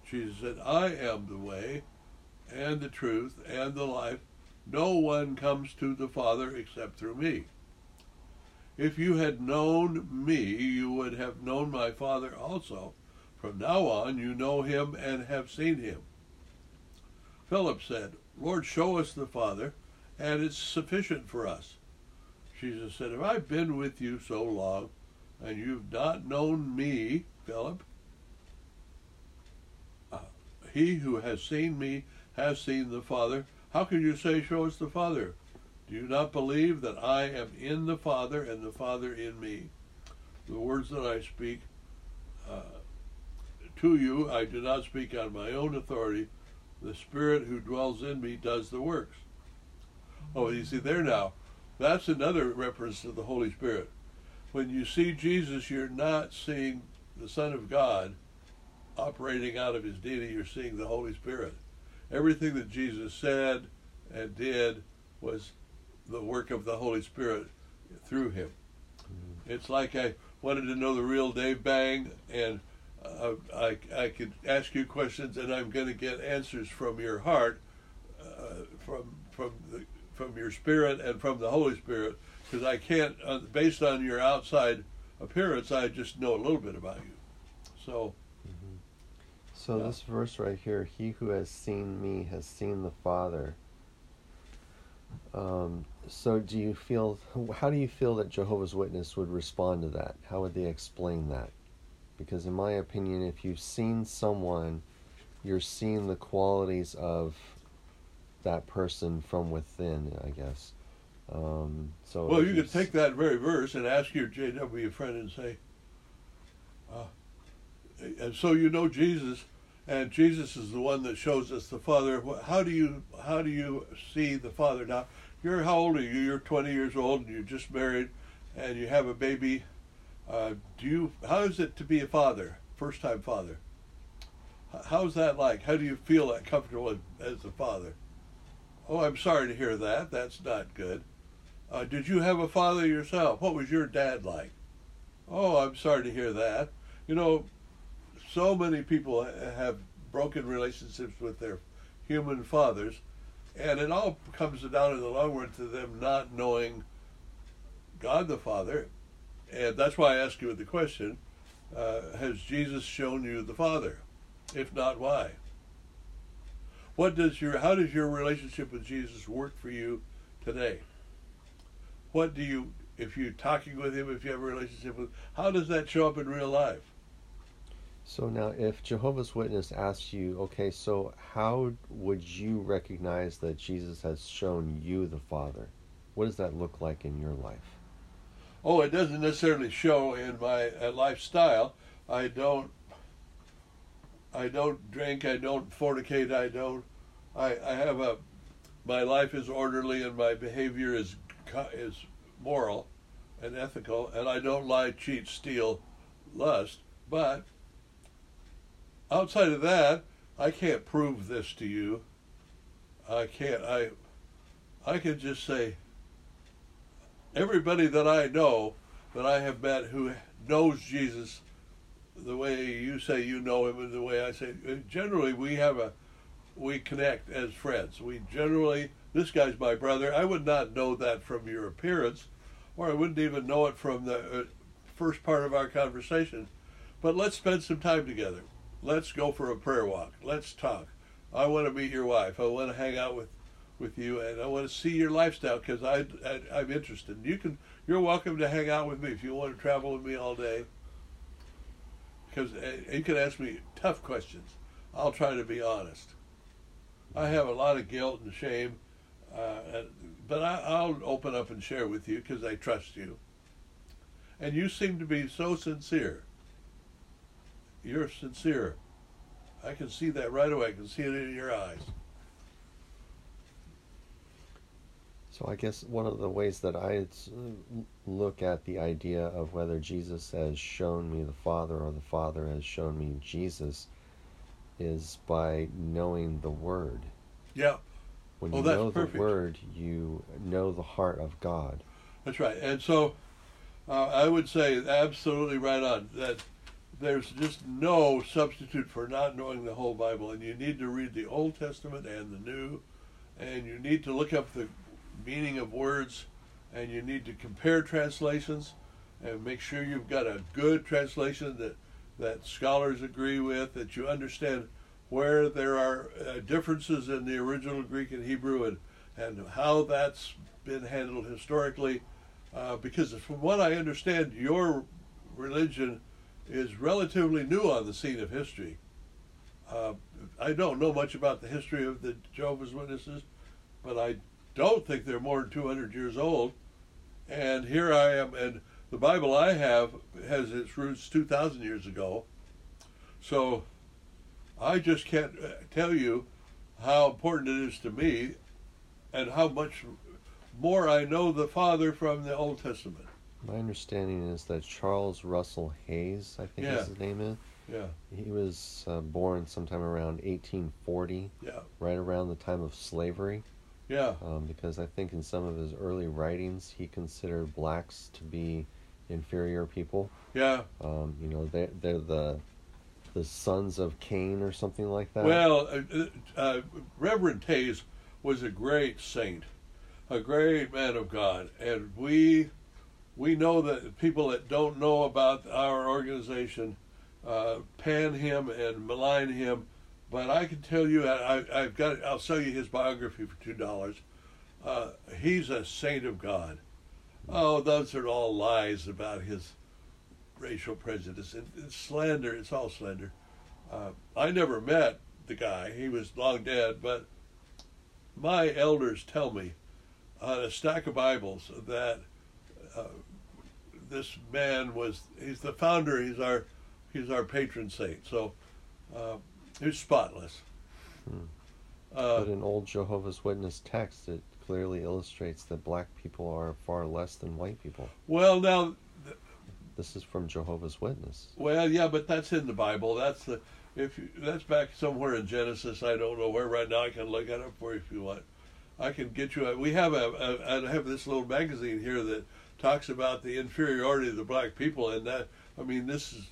Jesus said, I am the way and the truth and the life. No one comes to the Father except through me. If you had known me, you would have known my Father also. From now on, you know him and have seen him. Philip said, Lord, show us the Father, and it's sufficient for us. Jesus said, have I been with you so long, and you've not known me, Philip? He who has seen me has seen the Father. How can you say, show us the Father? Do you not believe that I am in the Father and the Father in me? The words that I speak to you, I do not speak on my own authority. The Spirit who dwells in me does the works. Oh, you see there now, that's another reference to the Holy Spirit. When you see Jesus, you're not seeing the Son of God operating out of his deity, you're seeing the Holy Spirit. Everything that Jesus said and did was the work of the Holy Spirit through him. Mm-hmm. It's like I wanted to know the real Dave Bang, and I could ask you questions, and I'm going to get answers from your heart, from your spirit and from the Holy Spirit, because I can't, based on your outside appearance, I just know a little bit about you. So. Mm-hmm. So this verse right here, he who has seen me has seen the Father. So how do you feel that Jehovah's Witness would respond to that? How would they explain that? Because in my opinion, if you've seen someone, you're seeing the qualities of that person from within, I guess. Well, you could take that very verse and ask your JW friend and say, and so you know Jesus, and Jesus is the one that shows us the Father. How do you see the Father? Now, how old are you? You're 20 years old, and you're just married, and you have a baby. How is it to be a father, first-time father? How's that like? How do you feel that comfortable as a father? Oh, I'm sorry to hear that. That's not good. Did you have a father yourself? What was your dad like? Oh, I'm sorry to hear that. You know, so many people have broken relationships with their human fathers, and it all comes down in the long run to them not knowing God the Father. And that's why I ask you the question, has Jesus shown you the Father? If not, why? How does your relationship with Jesus work for you today? If you're talking with him, if you have a relationship with him, how does that show up in real life? So now, if Jehovah's Witness asks you, okay, so how would you recognize that Jesus has shown you the Father? What does that look like in your life? Oh, it doesn't necessarily show in my lifestyle. I don't drink. I don't fornicate. My life is orderly, and my behavior is moral and ethical, and I don't lie, cheat, steal, lust. But outside of that, I can't prove this to you. I can't. I can just say, everybody that I know, that I have met, who knows Jesus the way you say you know him and the way I say, generally we connect as friends. This guy's my brother. I would not know that from your appearance, or I wouldn't even know it from the first part of our conversation. But let's spend some time together. Let's go for a prayer walk. Let's talk. I want to meet your wife. I want to hang out with you, and I want to see your lifestyle, because I'm interested. You're welcome to hang out with me if you want to travel with me all day. Because you can ask me tough questions. I'll try to be honest. I have a lot of guilt and shame, but I'll open up and share with you because I trust you. And you seem to be so sincere. You're sincere. I can see that right away. I can see it in your eyes. So I guess one of the ways that I look at the idea of whether Jesus has shown me the Father or the Father has shown me Jesus is by knowing the Word. Yeah. When you know the Word, you know the heart of God. That's right. And so I would say absolutely right on that there's just no substitute for not knowing the whole Bible, and you need to read the Old Testament and the New, and you need to look up the meaning of words, and you need to compare translations and make sure you've got a good translation that scholars agree with, that you understand where there are differences in the original Greek and Hebrew, and how that's been handled historically, because from what I understand, your religion is relatively new on the scene of history. I don't know much about the history of the Jehovah's Witnesses, but I don't think they're more than 200 years old. And here I am, and the Bible I have has its roots 2,000 years ago. So I just can't tell you how important it is to me and how much more I know the Father from the Old Testament. My understanding is that Charles Russell Hayes, I think Yeah. his name is. Yeah. He was born sometime around 1840, Yeah. right around the time of slavery. Yeah. Because I think in some of his early writings he considered blacks to be inferior people. Yeah. They're the sons of Cain or something like that. Well, Reverend Hayes was a great saint, a great man of God, and we know that people that don't know about our organization pan him and malign him, but I can tell you, I'll sell you his biography for $2. He's a saint of God. Oh, those are all lies about his racial prejudice and slander. It's all slander. I never met the guy. He was long dead, but my elders tell me on a stack of Bibles that this man he's the founder, he's our patron saint. So he's spotless. But in old Jehovah's Witness text, it clearly illustrates that black people are far less than white people. Well, now, this is from Jehovah's Witness. Well, yeah, but that's in the Bible. That's back somewhere in Genesis. I don't know where right now. I can look it up for you if you want. I can get you. We have I have this little magazine here that talks about the inferiority of the black people, and that, I mean, this is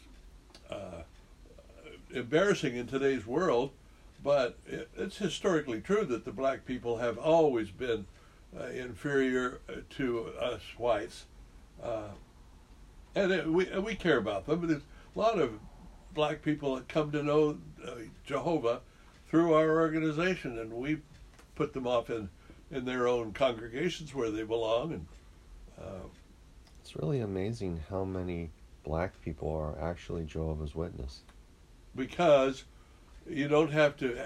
embarrassing in today's world, but it's historically true that the black people have always been inferior to us whites, and we care about them. But there's a lot of black people that come to know Jehovah through our organization, and we put them off in their own congregations where they belong. And it's really amazing how many black people are actually Jehovah's Witness. Because you don't have to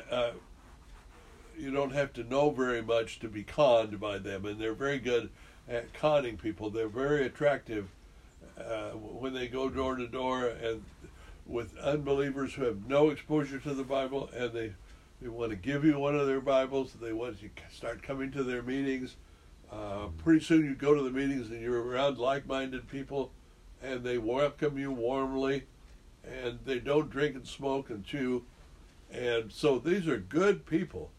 know very much to be conned by them, and they're very good at conning people. They're very attractive when they go door to door and with unbelievers who have no exposure to the Bible, and they want to give you one of their Bibles. They want you to start coming to their meetings. Pretty soon you go to the meetings and you're around like-minded people, and they welcome you warmly, and they don't drink and smoke and chew. And so these are good people.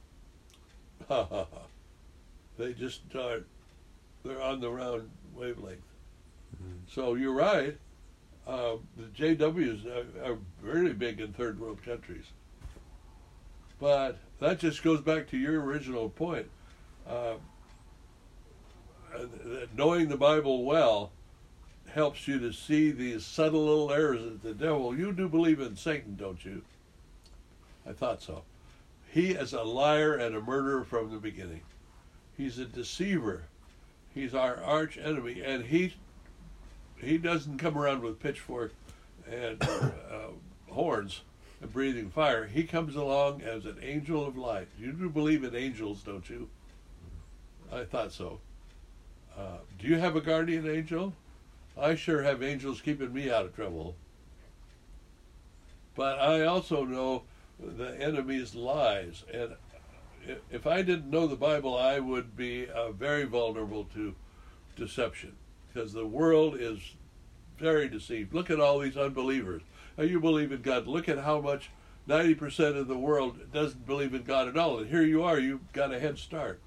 They just they're on the round wavelength. Mm-hmm. So you're right. The JWs are really big in third world countries. But that just goes back to your original point. Knowing the Bible well helps you to see these subtle little errors of the devil. You do believe in Satan, don't you? I thought so. He is a liar and a murderer from the beginning. He's a deceiver. He's our arch enemy, and he doesn't come around with pitchfork and horns and breathing fire. He comes along as an angel of light. You do believe in angels, don't you? I thought so. Do you have a guardian angel? I sure have angels keeping me out of trouble. But I also know the enemy's lies, and if I didn't know the Bible, I would be very vulnerable to deception, because the world is very deceived. Look at all these unbelievers. Now, you believe in God. Look at how much 90% of the world doesn't believe in God at all, and here you are. You've got a head start.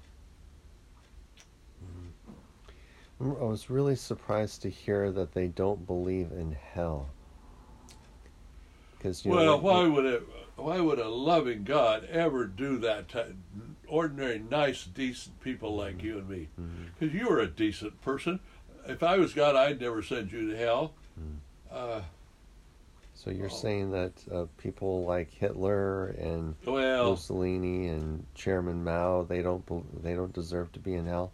I was really surprised to hear that they don't believe in hell. Because well, why would a loving God ever do that to ordinary, nice, decent people like you and me? Because you are a decent person. If I was God, I'd never send you to hell. So you're saying that people like Hitler and Mussolini and Chairman Mao, they don't deserve to be in hell?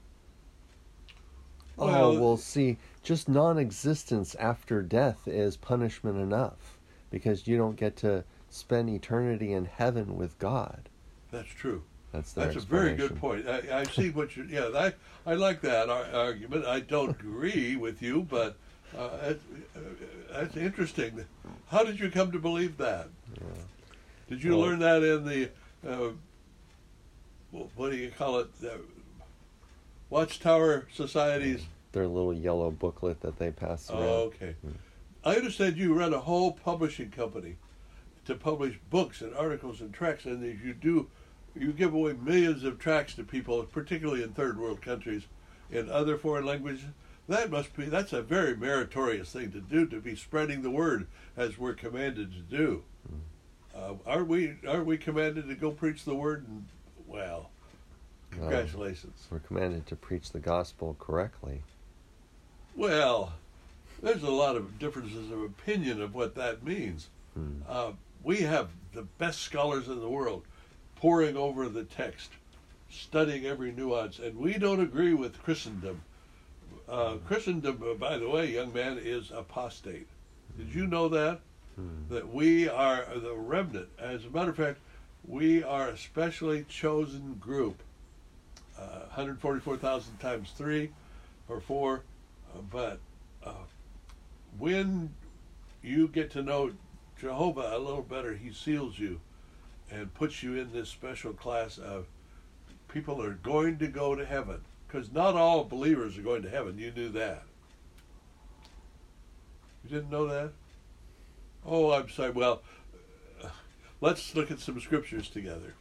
Well, see, just non-existence after death is punishment enough, because you don't get to spend eternity in heaven with God. That's true. That's a very good point. I see what you. Yeah, I like that argument. I don't agree with you, but that's interesting. How did you come to believe that? Yeah. Did you learn that in the what do you call it? Watchtower Society's. Their little yellow booklet that they pass around. Oh, okay. I understand you run a whole publishing company to publish books and articles and tracts, and as you give away millions of tracts to people, particularly in third world countries, in other foreign languages. That's a very meritorious thing to do, to be spreading the word as we're commanded to do. Aren't we commanded to go preach the word? And, well, congratulations. We're commanded to preach the gospel correctly. Well, there's a lot of differences of opinion of what that means. We have the best scholars in the world poring over the text, studying every nuance, and we don't agree with Christendom. Christendom, by the way, young man, is apostate. Did you know that? That we are the remnant. As a matter of fact, we are a specially chosen group. 144,000 times 3 or 4. But when you get to know Jehovah a little better, he seals you and puts you in this special class of people that are going to go to heaven. Because not all believers are going to heaven. You knew that. You didn't know that? Oh, I'm sorry. Well, let's look at some scriptures together.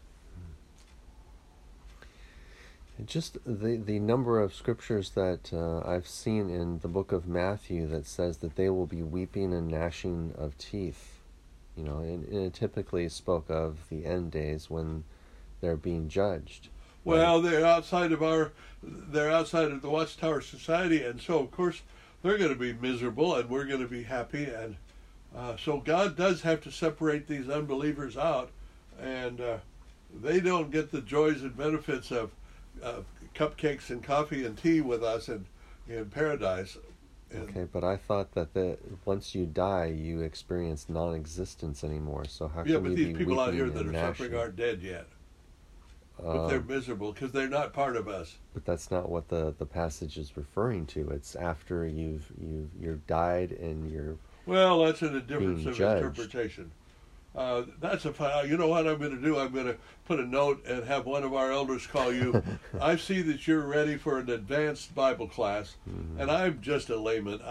Just the number of scriptures that I've seen in the book of Matthew that says that they will be weeping and gnashing of teeth. You know, and it typically spoke of the end days when they're being judged. Well, they're outside of the Watchtower Society, and so of course they're going to be miserable, and we're going to be happy, and so God does have to separate these unbelievers out, and they don't get the joys and benefits of cupcakes and coffee and tea with us in paradise. Okay, but I thought that once you die, you experience non-existence anymore. So how can you be but these people out here weeping that are and suffering gnashing? aren't dead yet. But they're miserable because they're not part of us. But that's not what the passage is referring to. It's after you're died and you're Well, that's a difference of judged. interpretation. You know what I'm going to do? I'm going to put a note and have one of our elders call you. I see that you're ready for an advanced Bible class, and I'm just a layman.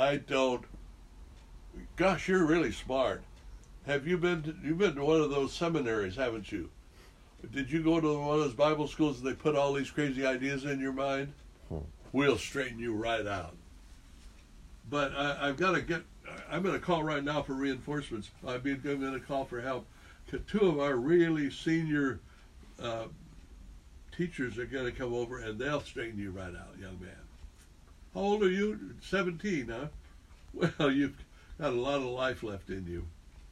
Gosh, you're really smart. You've been to one of those seminaries, haven't you? Did you go to one of those Bible schools and they put all these crazy ideas in your mind? We'll straighten you right out. But I'm going to call right now for reinforcements. I'm going to call for help. 2 of our really senior teachers are going to come over, and they'll straighten you right out, young man. How old are you? 17, huh? Well, you've got a lot of life left in you.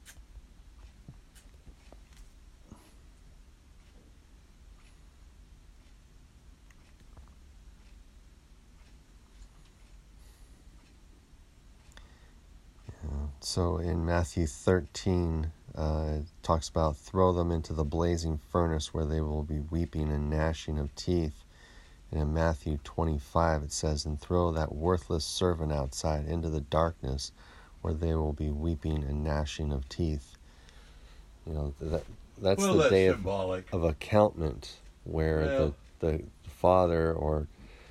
So in Matthew 13, it talks about throw them into the blazing furnace where they will be weeping and gnashing of teeth. And in Matthew 25, it says, and throw that worthless servant outside into the darkness where they will be weeping and gnashing of teeth. You know, that's the day of accountment where the Father, or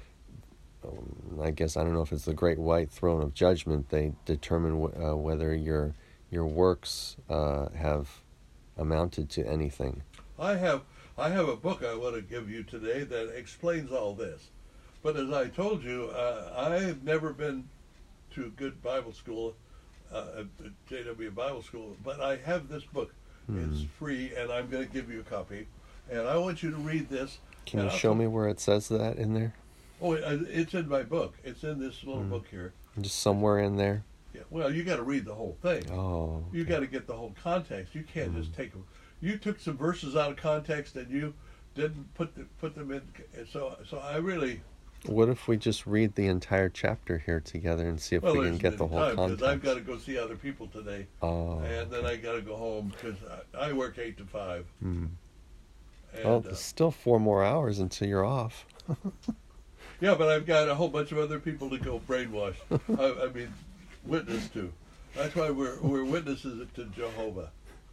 I guess, I don't know if it's the great white throne of judgment, they determine whether your works have amounted to anything. I have a book I want to give you today that explains all this. But as I told you, I've never been to good Bible school. at JW Bible School, but I have this book. It's free, and I'm going to give you a copy. And I want you to read this. Can you show me where it says that in there? Oh, it's in my book. It's in this little book here. Just somewhere in there? Yeah. Well, you got to read the whole thing. Oh. Okay. You got to get the whole context. You can't just take them. You took some verses out of context and you didn't put them in. So I really. What if we just read the entire chapter here together and see if we can get the whole context? Because I've got to go see other people today. Oh. And then I got to go home because I work 8 to 5. Mm. And, well, there's still 4 more hours until you're off. Yeah, but I've got a whole bunch of other people to go brainwash. I mean, witness to. That's why we're witnesses to Jehovah.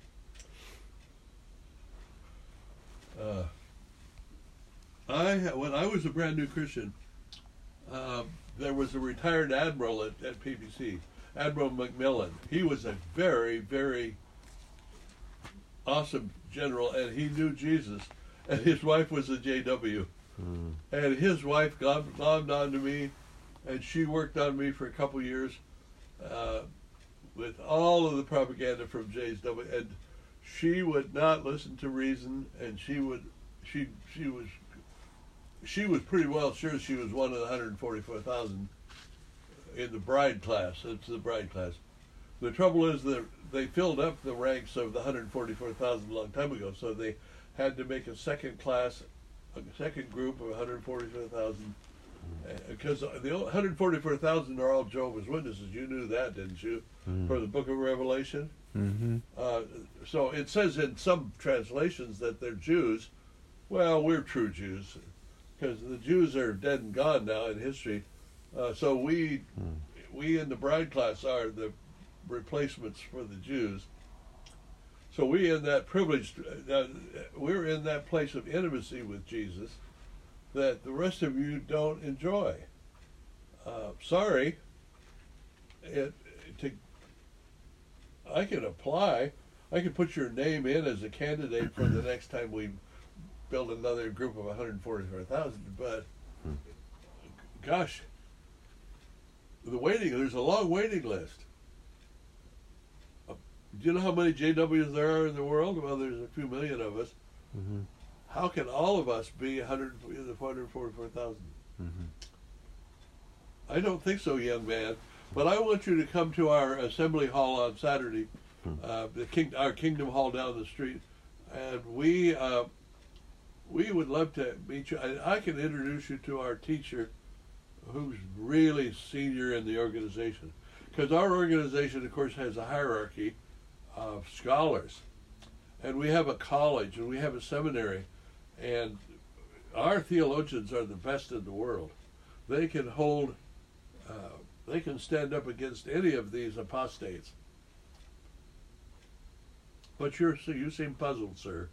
When I was a brand new Christian, there was a retired admiral at PBC, Admiral McMillan. He was a very, very awesome general, and he knew Jesus. And his wife was a JW. Mm. And his wife glommed onto me, and she worked on me for a couple years with all of the propaganda from JW. And she would not listen to reason, and she was pretty well sure she was one of the 144,000 in the bride class. It's the bride class. The trouble is that they filled up the ranks of the 144,000 a long time ago, so they had to make a second group of 144,000, because the 144,000 are all Jehovah's Witnesses. You knew that, didn't you? For the Book of Revelation. Mm-hmm. So it says in some translations that they're Jews. Well, we're true Jews, because the Jews are dead and gone now in history. So we in the bride class are the replacements for the Jews. So we in that privileged, we're in that place of intimacy with Jesus that the rest of you don't enjoy. Sorry. I can apply. I can put your name in as a candidate for the next time we build another group of 144,000. But gosh, there's a long waiting list. Do you know how many JWs there are in the world? Well, there's a few million of us. Mm-hmm. How can all of us be 144,000? Mm-hmm. I don't think so, young man. But I want you to come to our assembly hall on Saturday, our Kingdom Hall down the street, and we would love to meet you. I can introduce you to our teacher, who's really senior in the organization, because our organization, of course, has a hierarchy of scholars, and we have a college and we have a seminary, and our theologians are the best in the world. They can hold, they can stand up against any of these apostates. But you seem puzzled, sir.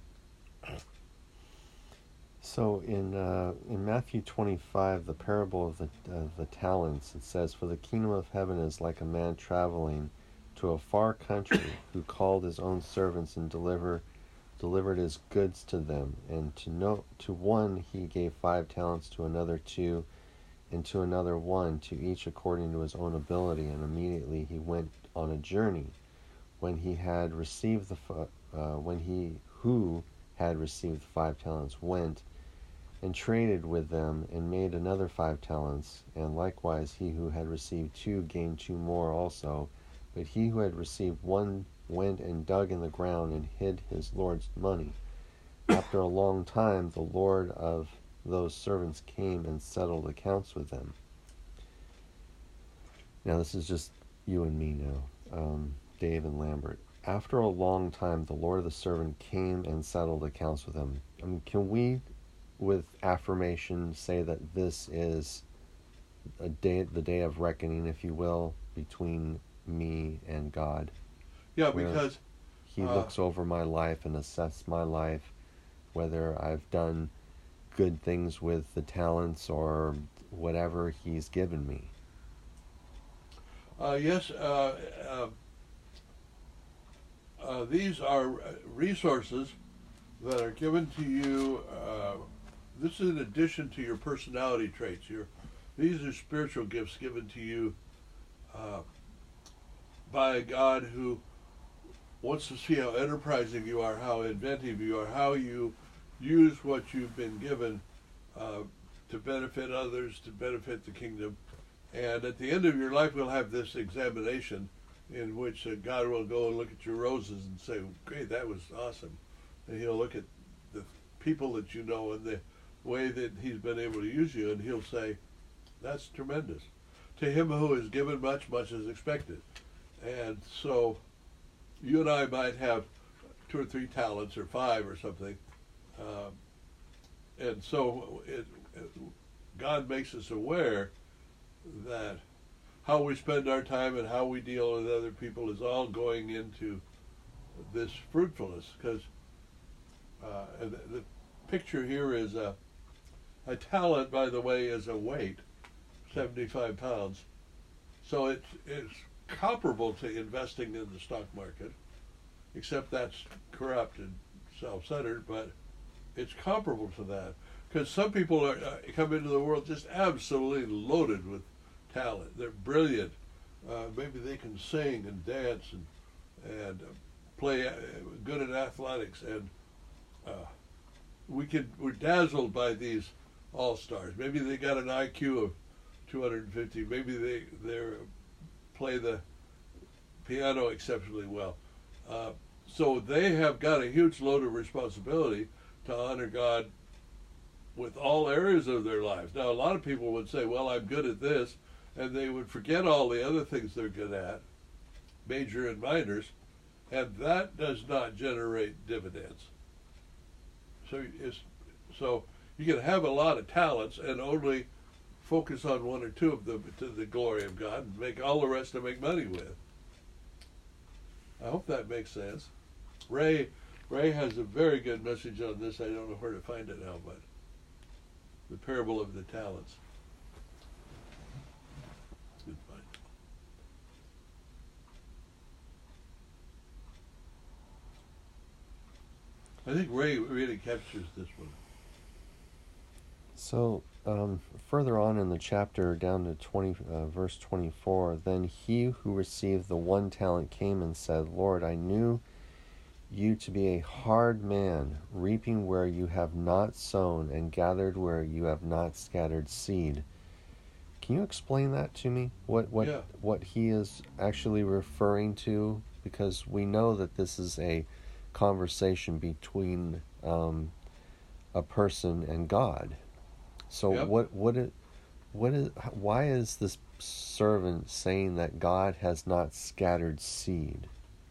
So in Matthew 25, the parable of the talents, it says, "For the kingdom of heaven is like a man traveling to a far country, who called his own servants and delivered his goods to them. And to one he gave 5 talents, to another 2, and to another 1, to each according to his own ability. And immediately he went on a journey. When he had received when he who had received 5 talents went and traded with them, and made another 5 talents. And likewise he who had received 2 gained 2 more also. But he who had received 1 went and dug in the ground and hid his Lord's money. After a long time, the Lord of those servants came and settled accounts with them." Now, this is just you and me now, Dave and Lambert. After a long time, the Lord of the servant came and settled accounts with them. I mean, can we, with affirmation, say that this is the day of reckoning, if you will, between me and God? Yeah, because he looks over my life and assesses my life, whether I've done good things with the talents or whatever he's given me. Yes, these are resources that are given to you. This is in addition to your personality traits. These are spiritual gifts given to you by a God who wants to see how enterprising you are, how inventive you are, how you use what you've been given to benefit others, to benefit the kingdom. And at the end of your life, we'll have this examination in which God will go and look at your roses and say, great, that was awesome. And he'll look at the people that you know and the way that he's been able to use you, and he'll say, that's tremendous. To him who is given much, much is expected. And so you and I might have 2 or 3 talents or 5 or something. And so God makes us aware that how we spend our time and how we deal with other people is all going into this fruitfulness. Because the picture here is a talent, by the way, is a weight, 75 pounds. So it's comparable to investing in the stock market, except that's corrupt and self-centered, but it's comparable to that. Because some people come into the world just absolutely loaded with talent. They're brilliant. Maybe they can sing and dance and play good at athletics, and we're dazzled by these all-stars. Maybe they got an IQ of 250. Maybe they play the piano exceptionally well. So they have got a huge load of responsibility to honor God with all areas of their lives. Now, a lot of people would say, well, I'm good at this, and they would forget all the other things they're good at, major and minors, and that does not generate dividends. So you can have a lot of talents and only focus on 1 or 2 of them to the glory of God, and make all the rest to make money with. I hope that makes sense. Ray has a very good message on this. I don't know where to find it now, but the parable of the talents. Goodbye. I think Ray really captures this one. So further on in the chapter, down to verse 24, then he who received the 1 talent came and said, Lord, I knew you to be a hard man, reaping where you have not sown and gathered where you have not scattered seed. Can you explain that to me? What he is actually referring to? Because we know that this is a conversation between a person and God. So why is this servant saying that God has not scattered seed?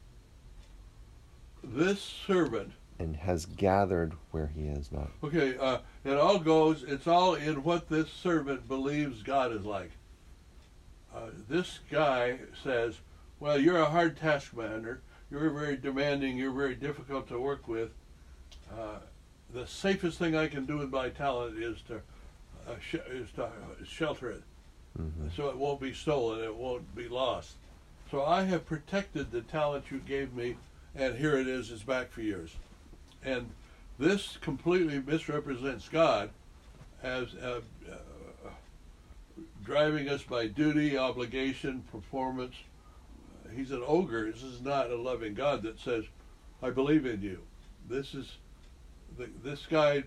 This servant and has gathered where he has not. Okay, it's all in what this servant believes God is like. This guy says, well, you're a hard taskmaster, you're very demanding, you're very difficult to work with. The safest thing I can do with my talent is to shelter it, so it won't be stolen, it won't be lost. So I have protected the talent you gave me, and here it is, it's back for years. And this completely misrepresents God as driving us by duty, obligation, performance. He's an ogre. This is not a loving God that says, I believe in you. This guy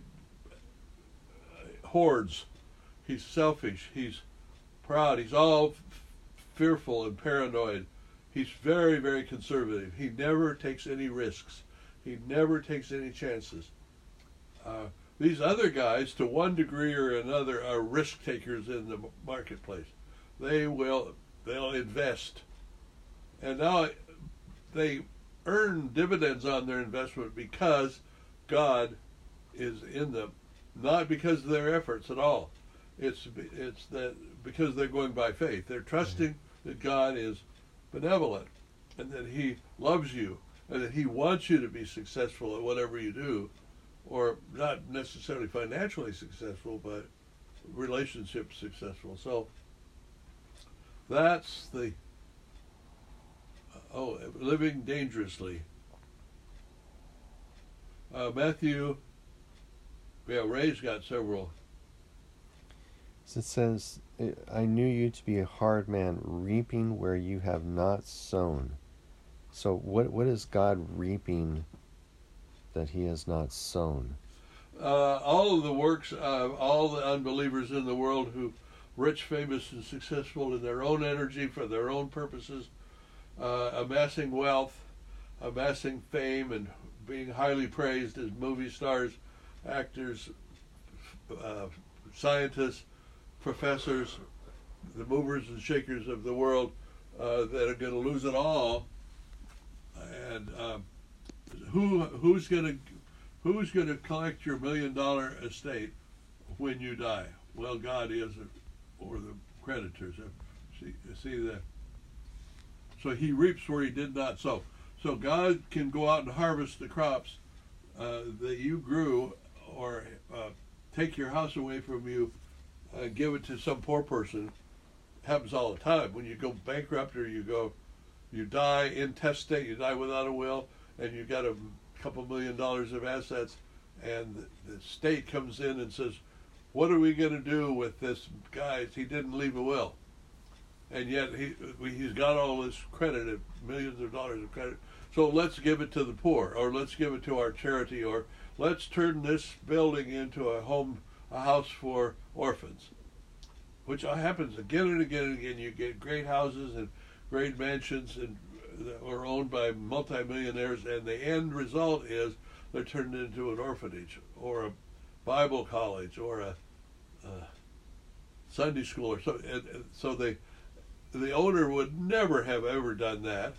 hoards. He's selfish. He's proud. He's all fearful and paranoid. He's very, very conservative. He never takes any risks. He never takes any chances. These other guys, to one degree or another, are risk takers in the marketplace. They'll invest. And now they earn dividends on their investment because God is in them, not because of their efforts at all. It's that because they're going by faith. They're trusting that God is benevolent and that he loves you and that he wants you to be successful at whatever you do, or not necessarily financially successful, but relationship successful. So that's the living dangerously. Matthew, Ray's got several. So it says, I knew you to be a hard man, reaping where you have not sown. So what is God reaping that he has not sown? All of the works of all the unbelievers in the world who rich, famous, and successful in their own energy for their own purposes, amassing wealth, amassing fame, and being highly praised as movie stars, actors, scientists, professors, the movers and shakers of the world that are going to lose it all. And who's going to collect your $1 million estate when you die? Well, God is, or the creditors. See that. So he reaps where he did not sow. So God can go out and harvest the crops that you grew, or take your house away from you, give it to some poor person. Happens all the time. When you go bankrupt, or you die intestate, you die without a will, and you got a couple $1 million of assets, and the state comes in and says, what are we going to do with this guy? He didn't leave a will. And yet he's got all this credit, millions of dollars of credit. So let's give it to the poor, or let's give it to our charity, or let's turn this building into a house for orphans, which happens again and again and again. You get great houses and great mansions and that are owned by multimillionaires, and the end result is they're turned into an orphanage or a Bible college or a Sunday school or so. And so the owner would never have ever done that,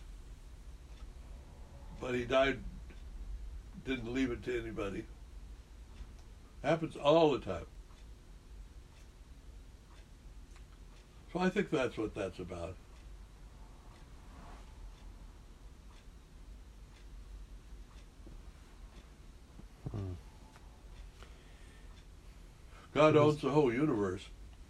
but he died, didn't leave it to anybody. Happens all the time. So I think that's what that's about. God owns the whole universe.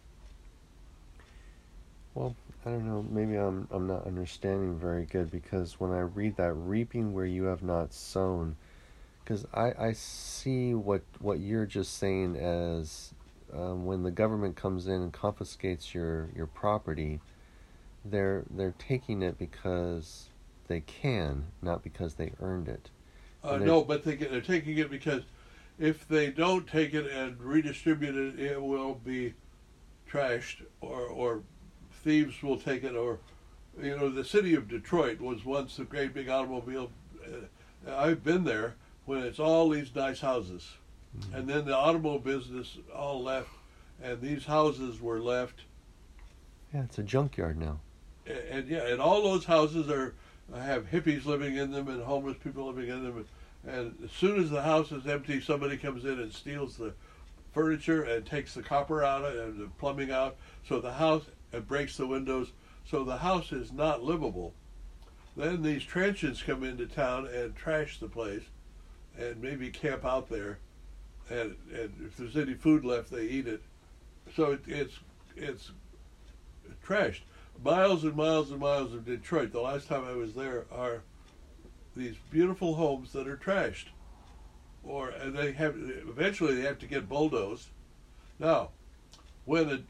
Well, I don't know. Maybe I'm not understanding very good, because when I read that, reaping where you have not sown, because I see what you're just saying as when the government comes in and confiscates your property, they're taking it because they can, not because they earned it. No, but they're taking it because if they don't take it and redistribute it, it will be trashed, or thieves will take it, or the city of Detroit was once a great big automobile. I've been there when it's all these nice houses, and then the automobile business all left, and these houses were left. Yeah, it's a junkyard now. And all those houses have hippies living in them and homeless people living in them. And as soon as the house is empty, somebody comes in and steals the furniture and takes the copper out and the plumbing out. So the house, and breaks the windows. So the house is not livable. Then these transients come into town and trash the place, and maybe camp out there. And if there's any food left, they eat it. So it's trashed. Miles and miles and miles of Detroit, the last time I was there, are these beautiful homes that are trashed, and eventually they have to get bulldozed. Now, when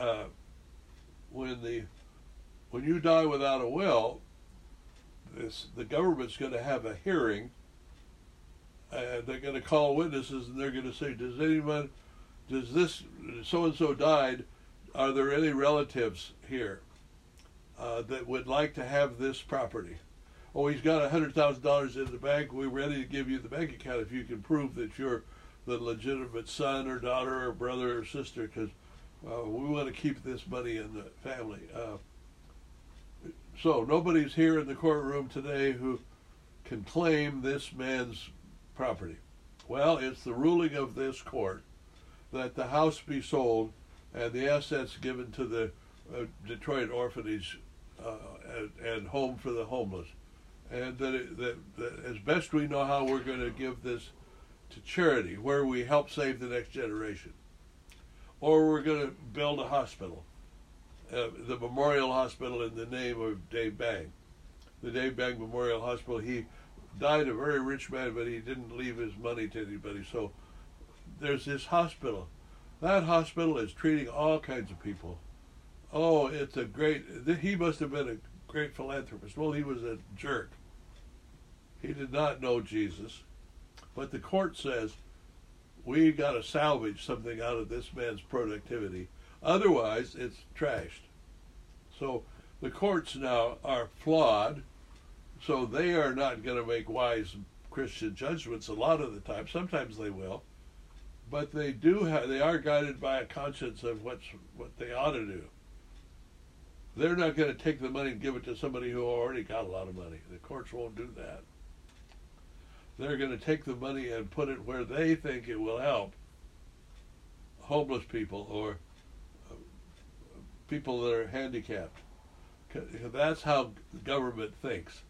you die without a will, the government's going to have a hearing, and they're going to call witnesses, and they're going to say, does this so and so died? Are there any relatives here that would like to have this property? Oh, he's got $100,000 in the bank. We're ready to give you the bank account if you can prove that you're the legitimate son or daughter or brother or sister, because we want to keep this money in the family. So nobody's here in the courtroom today who can claim this man's property. Well, it's the ruling of this court that the house be sold and the assets given to the Detroit orphanage and home for the homeless. And that as best we know how, we're going to give this to charity, where we help save the next generation. Or we're going to build a hospital, the Memorial Hospital in the name of Dave Bang. The Dave Bang Memorial Hospital, he died a very rich man, but he didn't leave his money to anybody. So there's this hospital. That hospital is treating all kinds of people. Oh, it's a great, he must have been a great philanthropist. Well, he was a jerk. He did not know Jesus. But the court says, we got to salvage something out of this man's productivity. Otherwise, it's trashed. So the courts now are flawed, so they are not going to make wise Christian judgments a lot of the time. Sometimes they will. But they are guided by a conscience of what they ought to do. They're not going to take the money and give it to somebody who already got a lot of money. The courts won't do that. They're going to take the money and put it where they think it will help homeless people or people that are handicapped. That's how the government thinks.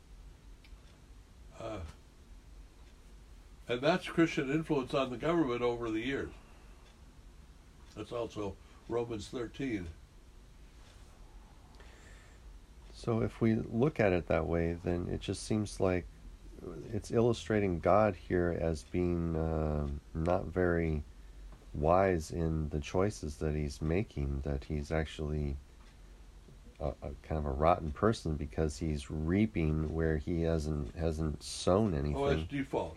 And that's Christian influence on the government over the years. That's also Romans 13. So if we look at it that way, then it just seems like it's illustrating God here as being not very wise in the choices that he's making, that he's actually a kind of a rotten person because he's reaping where he hasn't sown anything. Oh, that's default.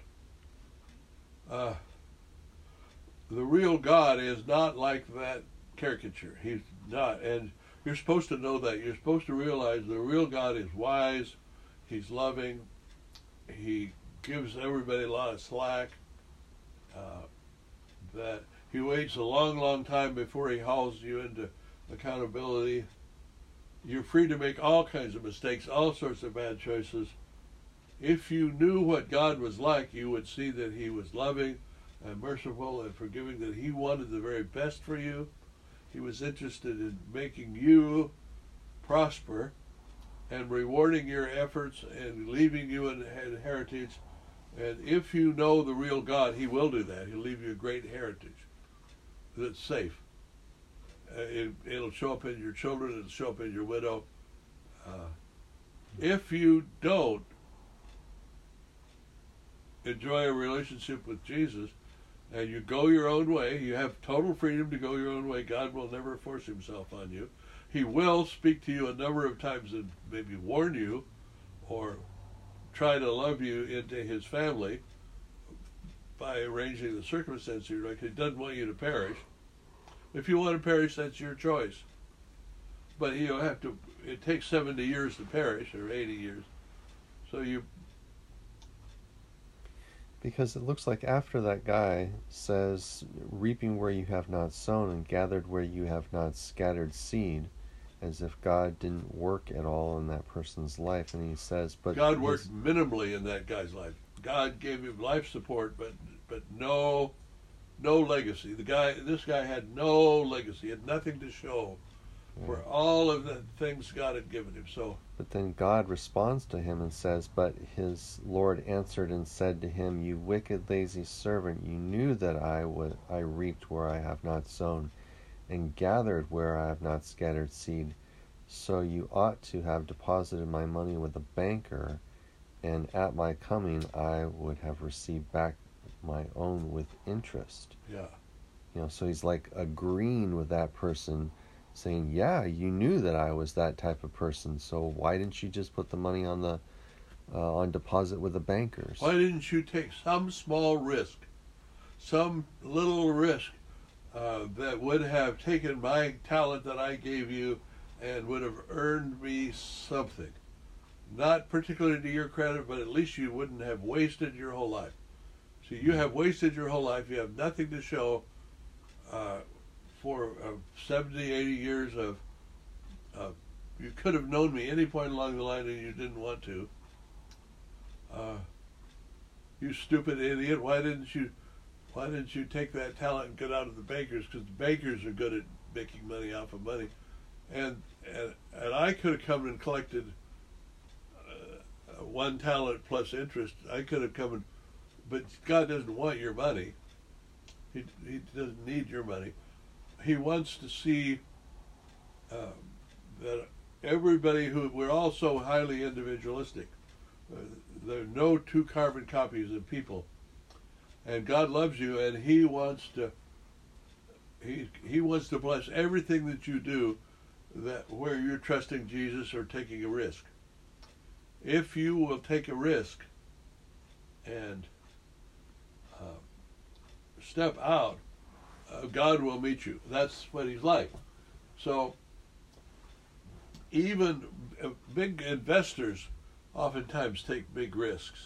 The real God is not like that caricature. He's not, and you're supposed to know that. You're supposed to realize the real God is wise, he's loving, he gives everybody a lot of slack, that he waits a long, long time before he hauls you into accountability. You're free to make all kinds of mistakes, all sorts of bad choices. If you knew what God was like, you would see that he was loving and merciful and forgiving, that he wanted the very best for you. He was interested in making you prosper and rewarding your efforts and leaving you an heritage. And if you know the real God, he will do that. He'll leave you a great heritage that's safe. It'll show up in your children. It'll show up in your widow. If you don't enjoy a relationship with Jesus and you go your own way, you have total freedom to go your own way. God will never force himself on you. He will speak to you a number of times and maybe warn you or try to love you into his family by arranging the circumstances you're like. He doesn't want you to perish. If you want to perish, that's your choice. But you'll have to, it takes 70 years to perish, or 80 years. So you... Because it looks like after that guy says, reaping where you have not sown and gathered where you have not scattered seed, as if God didn't work at all in that person's life. And he says, but God worked minimally in that guy's life. God gave him life support, but no legacy. This guy had no legacy, had nothing to show for all of the things God had given him. So, but then God responds to him and says, but his Lord answered and said to him, you wicked, lazy servant, you knew that I reaped where I have not sown, and gathered where I have not scattered seed. So you ought to have deposited my money with a banker, and at my coming I would have received back my own with interest. Yeah. So he's like agreeing with that person, saying, yeah, you knew that I was that type of person, so why didn't you just put the money on deposit with the bankers? Why didn't you take some small risk, some little risk that would have taken my talent that I gave you and would have earned me something? Not particularly to your credit, but at least you wouldn't have wasted your whole life. See, you have wasted your whole life. You have nothing to show for 70, 80 years of you could have known me any point along the line and you didn't want to. You stupid idiot, why didn't you take that talent and get out of the bankers? Because the bankers are good at making money off of money. And I could have come and collected one talent plus interest. I could have come and, but God doesn't want your money. He doesn't need your money. He wants to see that everybody we're all so highly individualistic. There are no two carbon copies of people. And God loves you, and he wants to He wants to bless everything that you do, that where you're trusting Jesus or taking a risk. If you will take a risk and step out, God will meet you. That's what He's like. So even big investors oftentimes take big risks.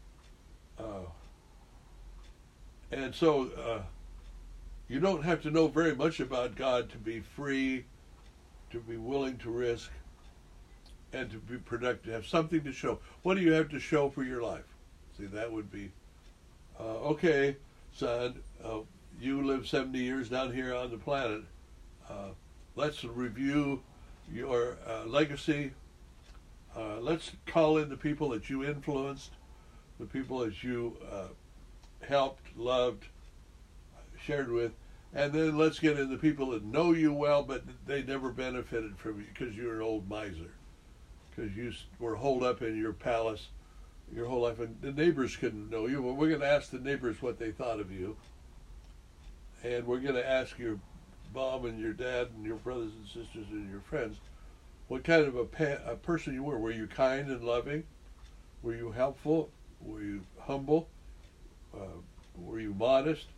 And so you don't have to know very much about God to be free, to be willing to risk, and to be productive, have something to show. What do you have to show for your life? See, that would be, okay, son, you live 70 years down here on the planet. Let's review your legacy. Let's call in the people that you influenced, the people that you helped, loved, shared with, and then let's get in the people that know you well, but they never benefited from you because you're an old miser, because you were holed up in your palace your whole life, and the neighbors couldn't know you. Well, we're going to ask the neighbors what they thought of you, and we're going to ask your mom and your dad and your brothers and sisters and your friends what kind of a person you were. Were you kind and loving? Were you helpful? Were you humble? Were you modest?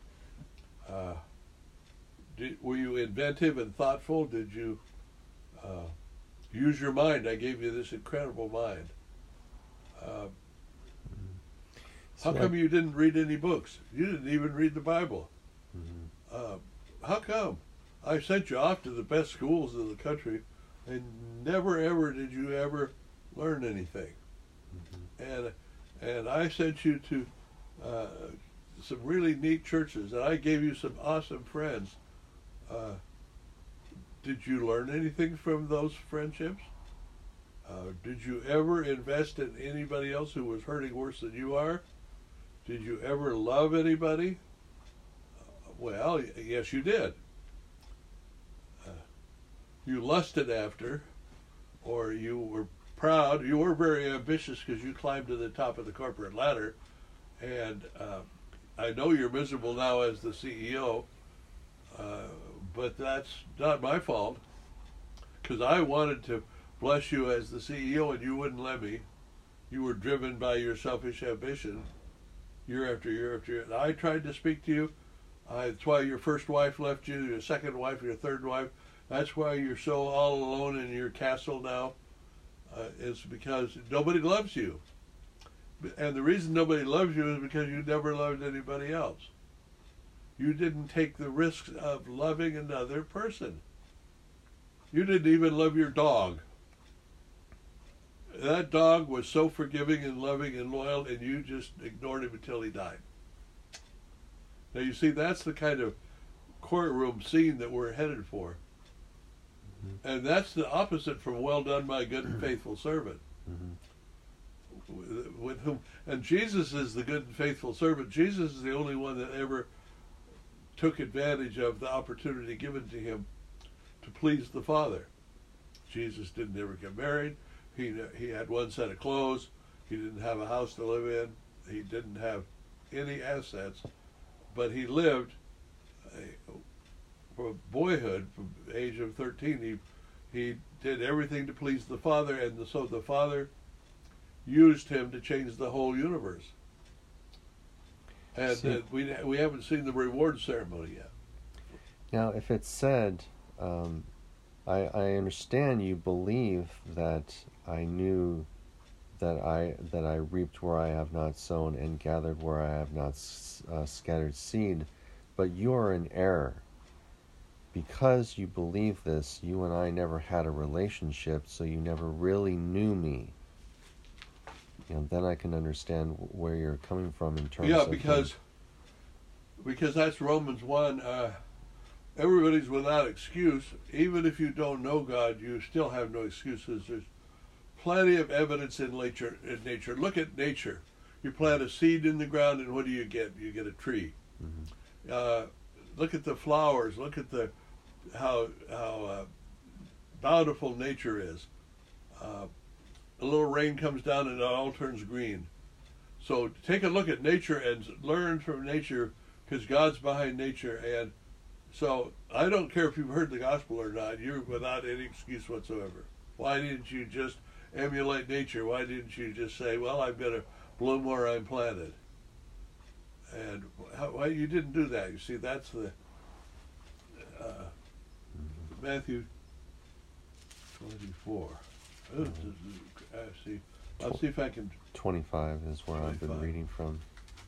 Were you inventive and thoughtful? Did you use your mind? I gave you this incredible mind. How come you didn't read any books? You didn't even read the Bible. How come? I sent you off to the best schools in the country, and never ever did you ever learn anything. And I sent you to some really neat churches, and I gave you some awesome friends. Did you learn anything from those friendships? Did you ever invest in anybody else who was hurting worse than you are? Did you ever love anybody? Well, yes, you did. You lusted after, or you were proud. You were very ambitious because you climbed to the top of the corporate ladder. And I know you're miserable now as the CEO, but that's not my fault, because I wanted to bless you as the CEO and you wouldn't let me. You were driven by your selfish ambition year after year after year. And I tried to speak to you. That's why your first wife left you, your second wife, your third wife. That's why you're so all alone in your castle now. It's because nobody loves you. And the reason nobody loves you is because you never loved anybody else. You didn't take the risks of loving another person. You didn't even love your dog. That dog was so forgiving and loving and loyal, and you just ignored him until he died. Now you see, that's the kind of courtroom scene that we're headed for. And that's the opposite from well done, my good and faithful servant. With whom, and Jesus is the good and faithful servant. Jesus is the only one that ever took advantage of the opportunity given to him to please the Father. Jesus didn't ever get married. He had one set of clothes. He didn't have a house to live in. He didn't have any assets, but he lived from boyhood, from the age of 13. He did everything to please the Father, and so the Father used him to change the whole universe. And we haven't seen the reward ceremony yet. Now, if it's said, I understand you believe that I knew that I reaped where I have not sown and gathered where I have not scattered seed, but you are in error. Because you believe this, you and I never had a relationship, so you never really knew me. Then I can understand where you're coming from in terms of... Yeah, because that's Romans 1. Everybody's without excuse. Even if you don't know God, you still have no excuses. There's plenty of evidence in nature. Look at nature. You plant a seed in the ground, and what do you get? You get a tree. Look at the flowers. Look at how bountiful nature is. A little rain comes down and it all turns green. So take a look at nature and learn from nature, because God's behind nature, and So I don't care if you've heard the gospel or not. You're without any excuse whatsoever. Why didn't you just emulate nature? Why didn't you just say, well, I'm going to bloom where I'm planted? And why you didn't do that? You see, that's the Matthew 24. I'll see if I can. 25 is where 25. I've been reading from.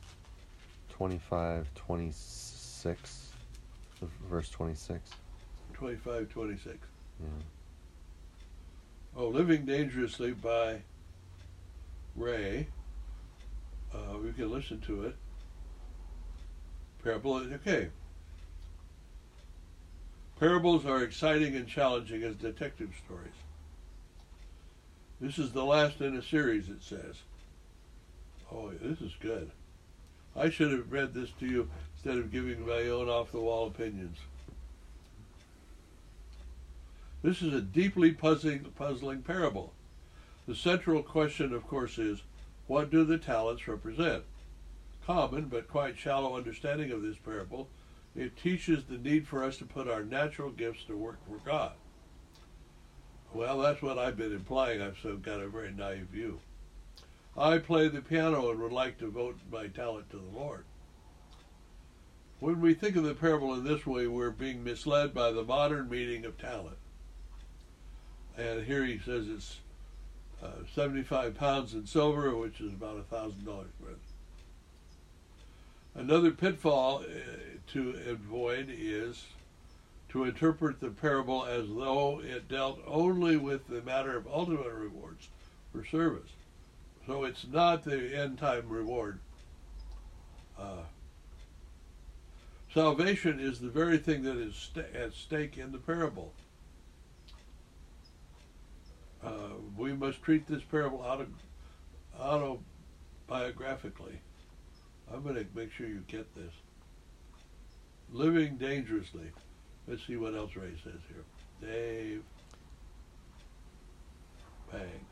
25, 26, verse 26. 25, 26. Yeah. Oh, Living Dangerously by Ray. We can listen to it. Parable, okay. Parables are exciting and challenging as detective stories. This is the last in a series, it says. Oh, this is good. I should have read this to you instead of giving my own off-the-wall opinions. This is a deeply puzzling parable. The central question, of course, is, what do the talents represent? Common but quite shallow understanding of this parable, it teaches the need for us to put our natural gifts to work for God. Well, that's what I've been implying. I've got a very naive view. I play the piano and would like to devote my talent to the Lord. When we think of the parable in this way, we're being misled by the modern meaning of talent. And here he says it's 75 pounds in silver, which is about $1,000 worth. Another pitfall to avoid is to interpret the parable as though it dealt only with the matter of ultimate rewards for service. So it's not the end-time reward. Salvation is the very thing that is at stake in the parable. We must treat this parable autobiographically. I'm going to make sure you get this. Living Dangerously. Let's see what else Ray says here. Dave Pang.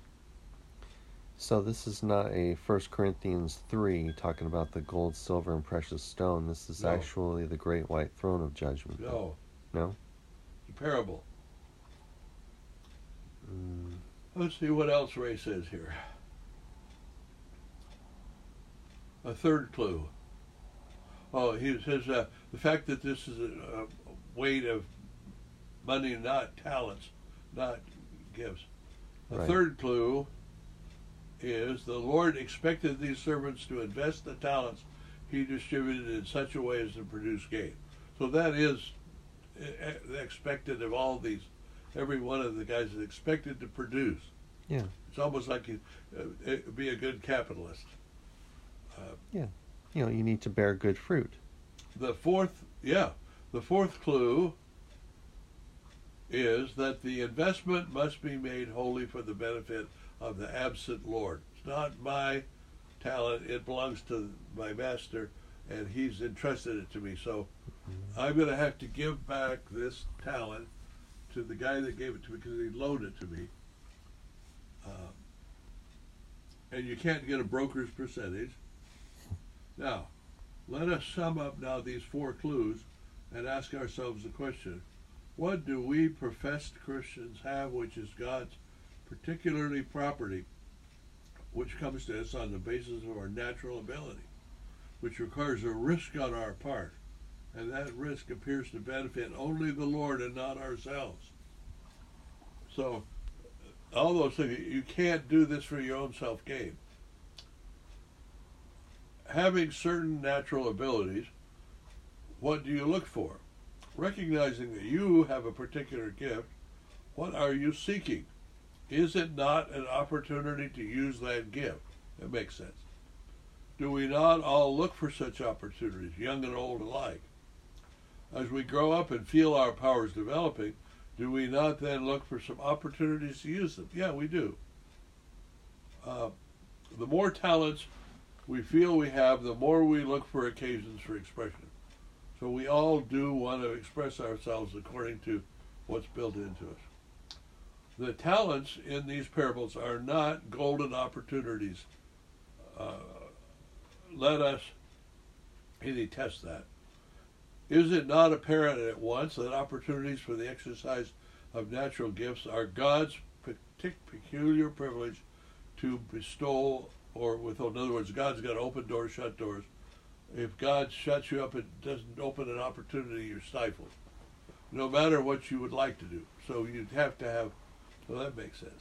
So this is not a 1 Corinthians 3 talking about the gold, silver, and precious stone. This is actually the great white throne of judgment. No. No? The parable. Let's see what else Ray says here. A third clue. Oh, he says the fact that this is a weight of money, not talents, not gifts. A third clue is the Lord expected these servants to invest the talents he distributed in such a way as to produce gain. So that is expected of all these. Every one of the guys is expected to produce. Yeah. It's almost like it'd be a good capitalist. Yeah. You know, you need to bear good fruit. The fourth clue is that the investment must be made wholly for the benefit of the absent Lord. It's not my talent, it belongs to my master, and he's entrusted it to me. So I'm going to have to give back this talent to the guy that gave it to me because he loaned it to me. And you can't get a broker's percentage. Now, let us sum up now these four clues and ask ourselves the question, what do we professed Christians have which is God's particularly property, which comes to us on the basis of our natural ability, which requires a risk on our part, and that risk appears to benefit only the Lord and not ourselves. So, all those things, you can't do this for your own self-gain. Having certain natural abilities, what do you look for? Recognizing that you have a particular gift, what are you seeking? Is it not an opportunity to use that gift? That makes sense. Do we not all look for such opportunities, young and old alike? As we grow up and feel our powers developing, do we not then look for some opportunities to use them? Yeah, we do. The more talents we feel we have, the more we look for occasions for expression. So we all do want to express ourselves according to what's built into us. The talents in these parables are not golden opportunities. Let us really test that. Is it not apparent at once that opportunities for the exercise of natural gifts are God's peculiar privilege to bestow or withhold? In other words, God's got open doors, shut doors. If God shuts you up, it doesn't open an opportunity, you're stifled. No matter what you would like to do. So you'd have to have, well, that makes sense.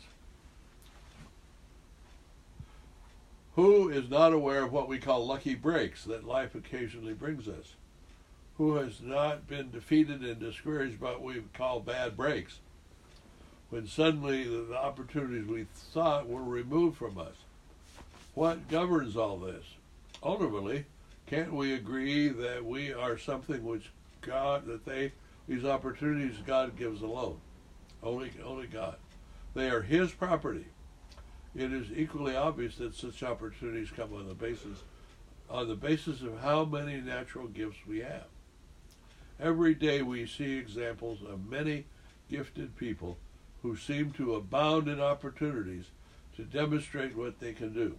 Who is not aware of what we call lucky breaks that life occasionally brings us? Who has not been defeated and discouraged by what we call bad breaks, when suddenly the opportunities we thought were removed from us? What governs all this? Ultimately, can't we agree that we are something which God, these opportunities God gives alone? Only God. They are His property. It is equally obvious that such opportunities come on the basis of how many natural gifts we have. Every day we see examples of many gifted people who seem to abound in opportunities to demonstrate what they can do.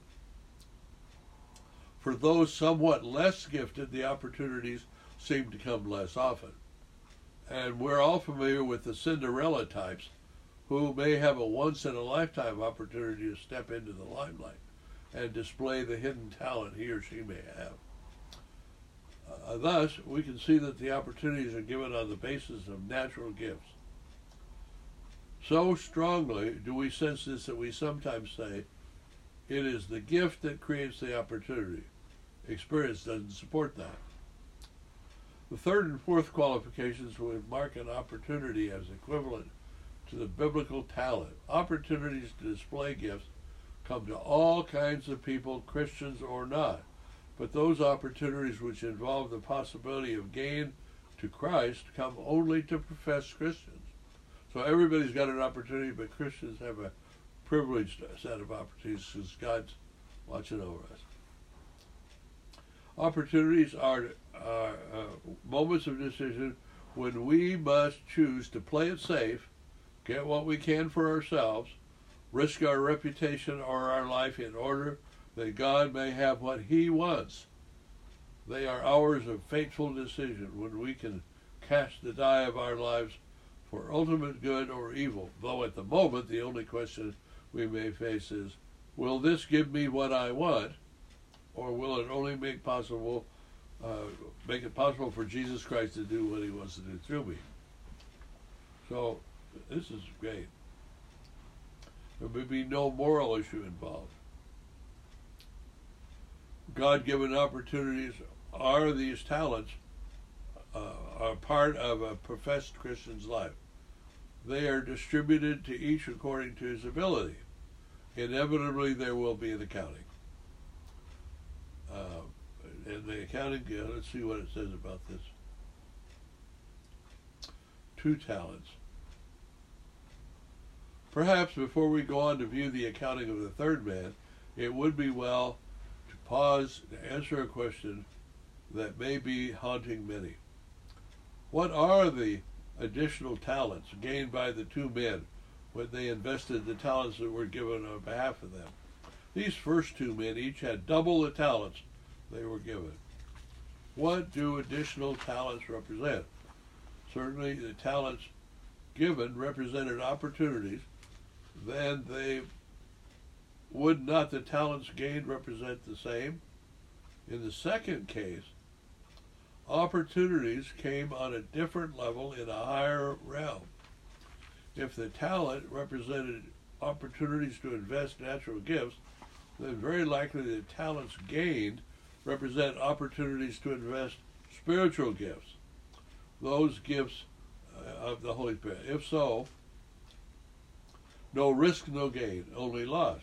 For those somewhat less gifted, the opportunities seem to come less often. And we're all familiar with the Cinderella types who may have a once-in-a-lifetime opportunity to step into the limelight and display the hidden talent he or she may have. Thus, we can see that the opportunities are given on the basis of natural gifts. So strongly do we sense this that we sometimes say, it is the gift that creates the opportunity. Experience doesn't support that. The third and fourth qualifications would mark an opportunity as equivalent to the biblical talent. Opportunities to display gifts come to all kinds of people, Christians or not. But those opportunities which involve the possibility of gain to Christ come only to professed Christians. So everybody's got an opportunity, but Christians have a privileged set of opportunities because God's watching over us. Opportunities are moments of decision when we must choose to play it safe, get what we can for ourselves, risk our reputation or our life in order that God may have what He wants. They are hours of fateful decision when we can cast the die of our lives for ultimate good or evil, though at the moment the only question we may face is, will this give me what I want, or will it only make it possible for Jesus Christ to do what He wants to do through me? So this is great. There may be no moral issue involved. God-given opportunities are these talents, are part of a professed Christian's life. They are distributed to each according to his ability. Inevitably, there will be an accounting. And the accounting, let's see what it says about this. 2 talents. Perhaps before we go on to view the accounting of the third man, it would be well to pause to answer a question that may be haunting many. What are the additional talents gained by the 2 men when they invested the talents that were given on behalf of them? These first 2 men each had double the talents they were given. What do additional talents represent? Certainly the talents given represented opportunities. Then would not the talents gained represent the same? In the second case, opportunities came on a different level in a higher realm. If the talent represented opportunities to invest natural gifts, then very likely the talents gained represent opportunities to invest spiritual gifts, those gifts of the Holy Spirit. If so, no risk, no gain, only loss.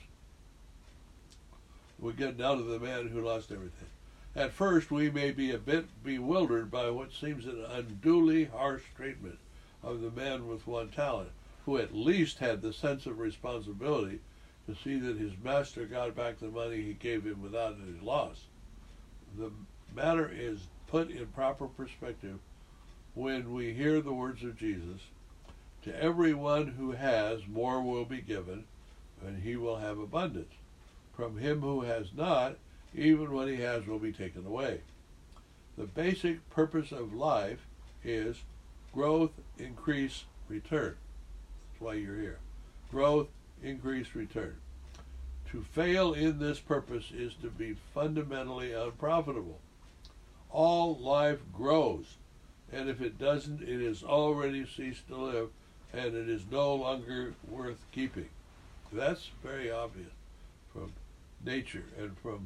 We get down to the man who lost everything. At first, we may be a bit bewildered by what seems an unduly harsh treatment of the man with 1 talent, who at least had the sense of responsibility to see that his master got back the money he gave him without any loss. The matter is put in proper perspective when we hear the words of Jesus, to everyone who has, more will be given, and he will have abundance. From him who has not, even what he has will be taken away. The basic purpose of life is growth, increase, return. That's why you're here. Growth, increase, return. To fail in this purpose is to be fundamentally unprofitable. All life grows, and if it doesn't, it has already ceased to live, and it is no longer worth keeping. That's very obvious from nature and from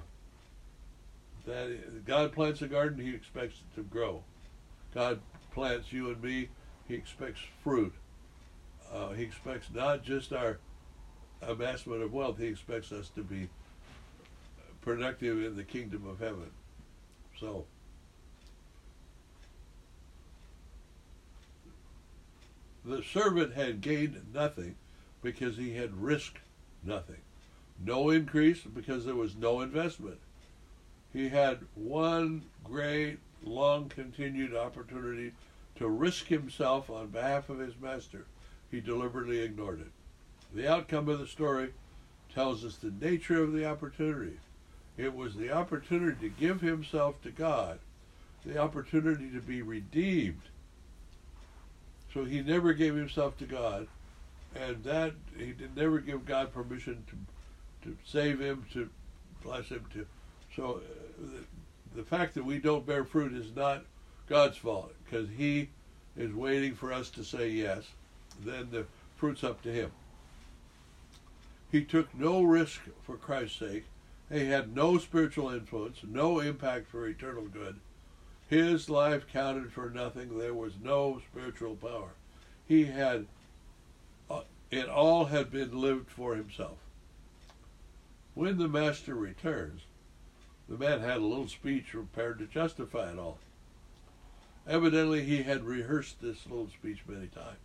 that. God plants a garden, he expects it to grow. God plants you and me, he expects fruit. He expects not just our amassment of wealth, he expects us to be productive in the kingdom of heaven. So, the servant had gained nothing because he had risked nothing. No increase because there was no investment. He had one great, long-continued opportunity to risk himself on behalf of his master. He deliberately ignored it. The outcome of the story tells us the nature of the opportunity. It was the opportunity to give himself to God, the opportunity to be redeemed. So he never gave himself to God, and that he did never give God permission to save him, to bless him. So the fact that we don't bear fruit is not God's fault, because he is waiting for us to say yes. Then the fruit's up to him. He took no risk for Christ's sake. He had no spiritual influence, no impact for eternal good. His life counted for nothing. There was no spiritual power. He had, it all had been lived for himself. When the master returns, the man had a little speech prepared to justify it all. Evidently, he had rehearsed this little speech many times.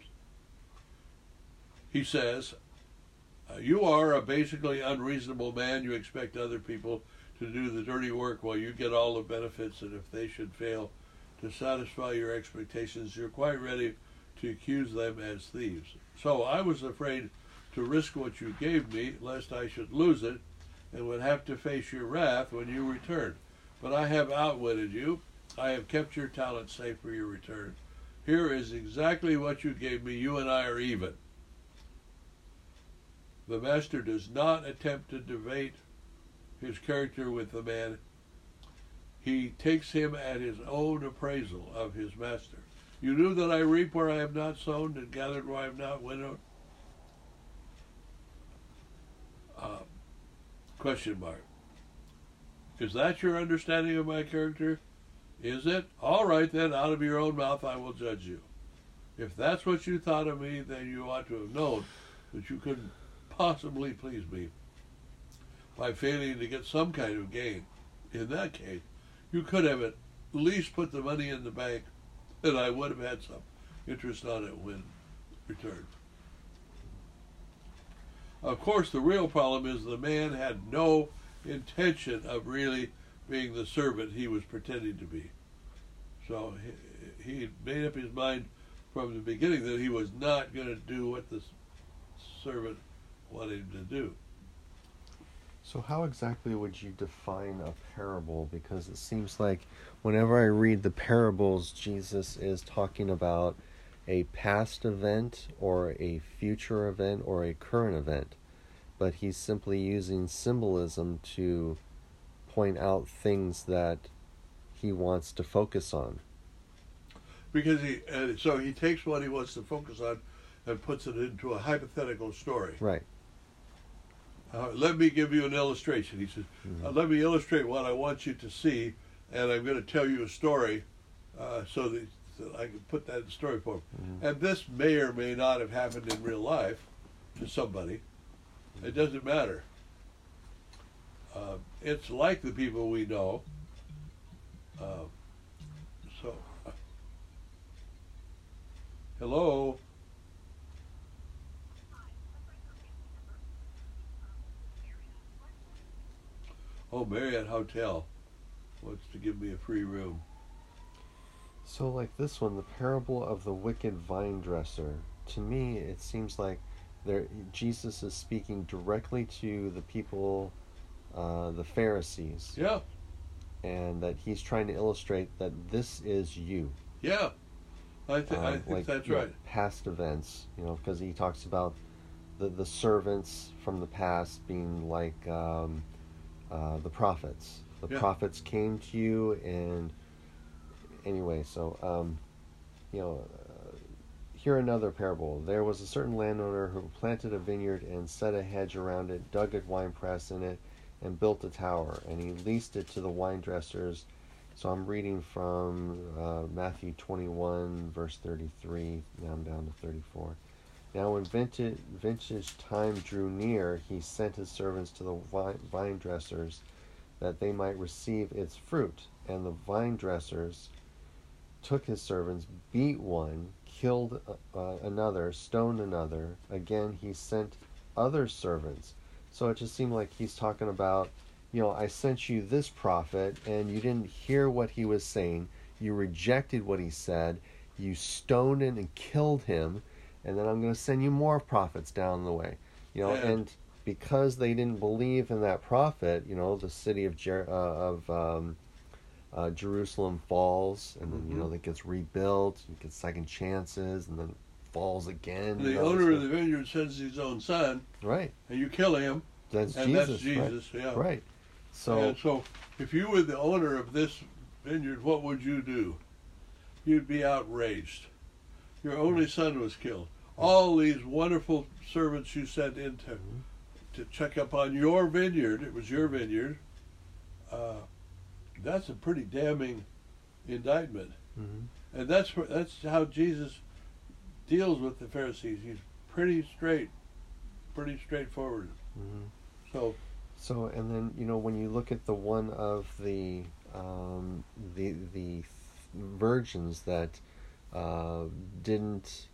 He says, you are a basically unreasonable man. You expect other people to do the dirty work while you get all the benefits, and if they should fail to satisfy your expectations, you're quite ready to accuse them as thieves. So I was afraid to risk what you gave me, lest I should lose it and would have to face your wrath when you returned. But I have outwitted you. I have kept your talent safe for your return. Here is exactly what you gave me. You and I are even. The master does not attempt to debate his character with the man. He takes him at his own appraisal of his master. You knew that I reap where I have not sown and gathered where I have not winnowed? Question mark. Is that your understanding of my character? Is it? All right, then, out of your own mouth I will judge you. If that's what you thought of me, then you ought to have known that you couldn't possibly please me by failing to get some kind of gain. In that case, you could have at least put the money in the bank, and I would have had some interest on it when returned. Of course, the real problem is the man had no intention of really being the servant he was pretending to be. So he made up his mind from the beginning that he was not going to do what the servant wanted him to do. So how exactly would you define a parable? Because it seems like whenever I read the parables, Jesus is talking about a past event or a future event or a current event, but he's simply using symbolism to point out things that he wants to focus on. Because he takes what he wants to focus on and puts it into a hypothetical story. Right. Let me give you an illustration. He says, let me illustrate what I want you to see, and I'm going to tell you a story so that I can put that in story form. And this may or may not have happened in real life to somebody. It doesn't matter. It's like the people we know. Hello? Oh, Marriott Hotel wants to give me a free room. So like this one, the parable of the wicked vine dresser, to me it seems like Jesus is speaking directly to the people, the Pharisees. Yeah. and that he's trying to illustrate that this is you. Yeah, I think Like, that's you know, right. past events, you know, because he talks about the servants from the past being like the prophets. The Yeah. prophets came to you, and anyway, so you know, hear another parable. There was a certain landowner who planted a vineyard and set a hedge around it, dug a winepress in it, and built a tower, and he leased it to the wine dressers. So I'm reading from Matthew 21, verse 33, now I'm down to 34. Now when vintage time drew near, he sent his servants to the vine dressers that they might receive its fruit. And the vine dressers took his servants, beat one, killed another, stoned another. Again, he sent other servants. So it just seemed like he's talking about, you know, I sent you this prophet, and you didn't hear what he was saying. You rejected what he said. You stoned him and killed him. And then I'm going to send you more prophets down the way. You know, and because they didn't believe in that prophet, you know, the city of Jerusalem falls, and then, you know, it gets rebuilt, it gets second chances, and then falls again. The owner of the vineyard sends his own son, right? And you kill him. That's and Jesus. That's Jesus. Right? Yeah. Right. So if you were the owner of this vineyard, what would you do? You'd be outraged. Your only son was killed. All these wonderful servants you sent in to check up on your vineyard, it was your vineyard, that's a pretty damning indictment. And that's how Jesus deals with the Pharisees. He's pretty straightforward. So and then, you know, when you look at the one of the virgins that didn't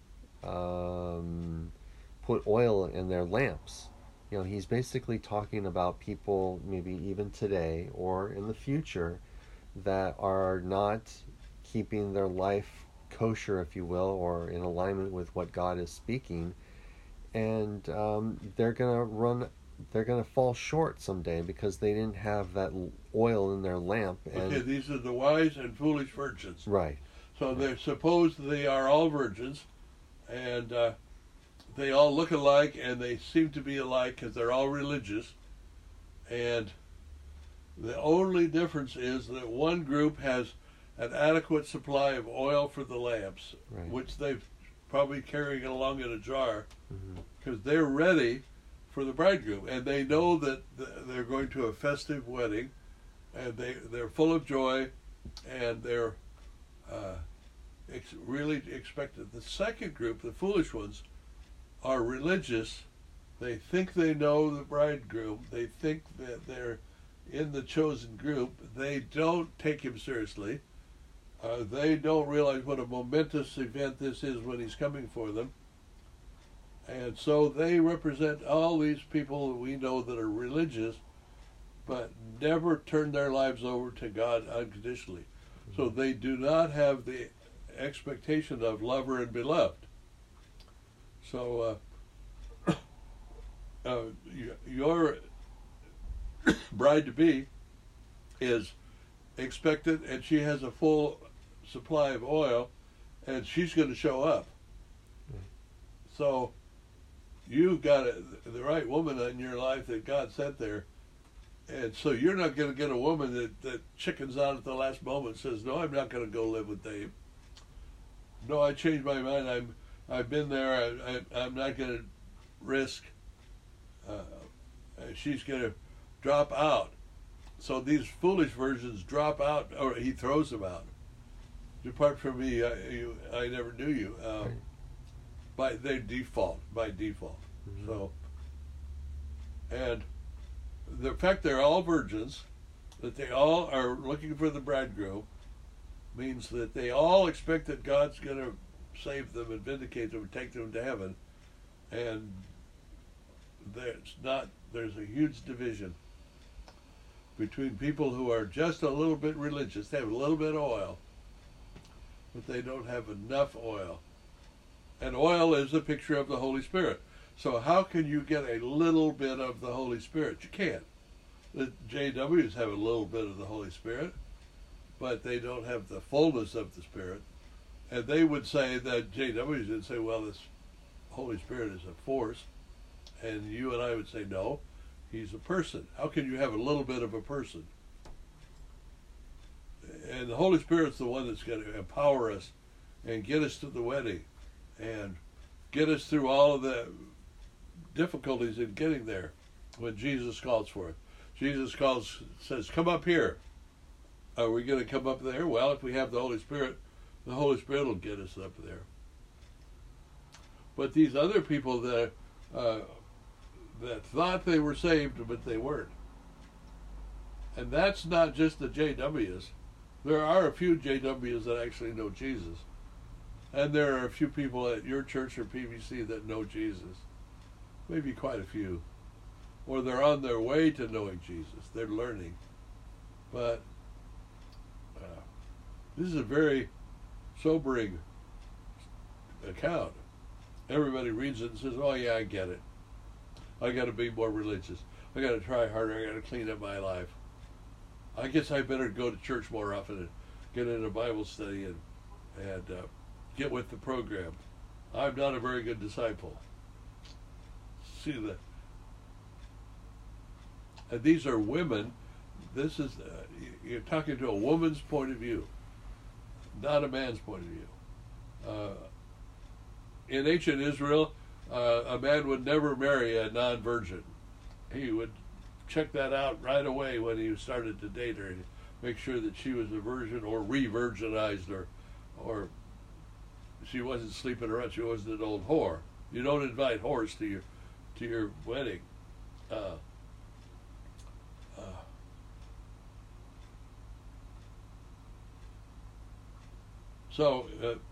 put oil in their lamps, you know, he's basically talking about people maybe even today or in the future that are not keeping their life kosher, if you will, or in alignment with what God is speaking, and they're gonna fall short someday because they didn't have that oil in their lamp. And okay, these are the wise and foolish virgins. Right. So they're supposed they are all virgins, and they all look alike, and they seem to be alike because they're all religious. And the only difference is that one group has an adequate supply of oil for the lamps, right, which they've probably carrying along in a jar, because they're ready for the bridegroom, and they know that they're going to a festive wedding, and they're full of joy, and they're really expected. The second group, the foolish ones, are religious. They think they know the bridegroom. They think that they're in the chosen group. They don't take him seriously. They don't realize what a momentous event this is when he's coming for them. And so they represent all these people that we know that are religious, but never turn their lives over to God unconditionally. So they do not have the expectation of lover and beloved. So your bride-to-be is expectant, and she has a full supply of oil, and she's going to show up. So you've got the right woman in your life that God sent there. And so you're not going to get a woman that chickens out at the last moment and says, no, I'm not going to go live with Dave. No, I changed my mind. I've been there. I'm not going to risk. She's going to drop out. So these foolish virgins drop out, or he throws them out. Depart from me, I never knew you. By default. So, and the fact they're all virgins, that they all are looking for the bridegroom, means that they all expect that God's going to save them and vindicate them and take them to heaven. And there's a huge division between people who are just a little bit religious. They have a little bit of oil, but they don't have enough oil. And oil is a picture of the Holy Spirit. So how can you get a little bit of the Holy Spirit? You can't. The JWs have a little bit of the Holy Spirit, but they don't have the fullness of the Spirit. And they would say that JWs would say, well, this Holy Spirit is a force. And you and I would say, no, he's a person. How can you have a little bit of a person? And the Holy Spirit's the one that's going to empower us and get us to the wedding and get us through all of the difficulties in getting there when Jesus calls for it. Jesus says, come up here. Are we going to come up there? Well, if we have the Holy Spirit will get us up there. But these other people that thought they were saved, but they weren't. And that's not just the JWs. There are a few JWs that actually know Jesus. And there are a few people at your church or PVC that know Jesus. Maybe quite a few. Or they're on their way to knowing Jesus. They're learning. But this is a very sobering account. Everybody reads it and says, oh yeah, I get it. I got to be more religious. I got to try harder. I got to clean up my life. I guess I better go to church more often and get in a Bible study and get with the program. I'm not a very good disciple. See that? And these are women. This is you're talking to a woman's point of view, not a man's point of view. In ancient Israel, a man would never marry a non-virgin. He would check that out right away when he started to date her, and make sure that she was a virgin or re-virginized her, or she wasn't sleeping around. She wasn't an old whore. You don't invite whores to your wedding. So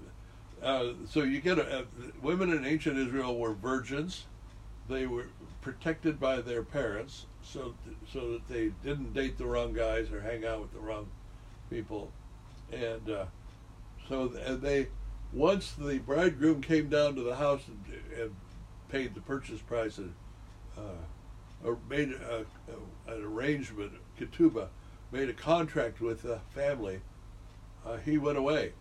you get women in ancient Israel were virgins. They were protected by their parents, so that they didn't date the wrong guys or hang out with the wrong people, and they once the bridegroom came down to the house and paid the purchase price and or made an arrangement, ketubah, made a contract with the family, he went away.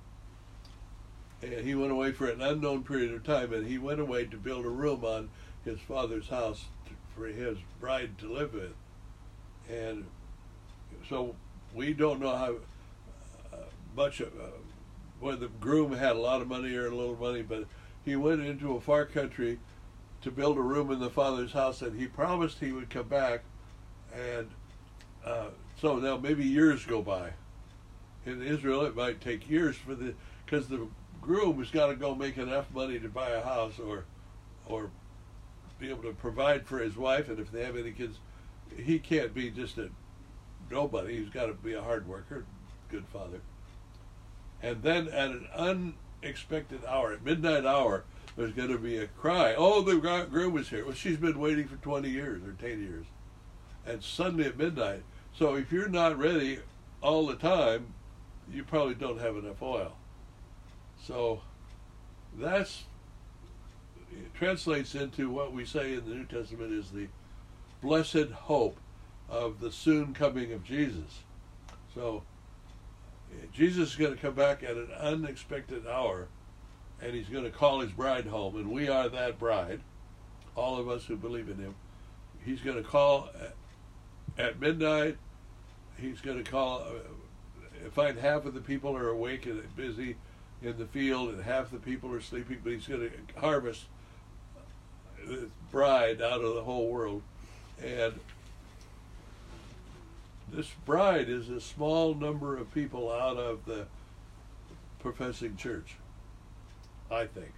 And he went away for an unknown period of time, and he went away to build a room on his father's house for his bride to live in. And so we don't know how much, whether the groom had a lot of money or a little money, but he went into a far country to build a room in the father's house, and he promised he would come back. And so now maybe years go by. In Israel, it might take years because the groom has got to go make enough money to buy a house or be able to provide for his wife, and if they have any kids, he can't be just a nobody. He's got to be a hard worker, good father. And then at an unexpected hour, at midnight hour, there's going to be a cry. Oh, the groom is here. Well, she's been waiting for 20 years or 10 years. And suddenly at midnight. So if you're not ready all the time, you probably don't have enough oil. So it translates into what we say in the New Testament is the blessed hope of the soon coming of Jesus. So Jesus is going to come back at an unexpected hour, and he's going to call his bride home, and we are that bride, all of us who believe in him. He's going to call at midnight. He's going to call, find half of the people are awake and busy in the field, and half the people are sleeping, but he's going to harvest this bride out of the whole world. And this bride is a small number of people out of the professing church, I think.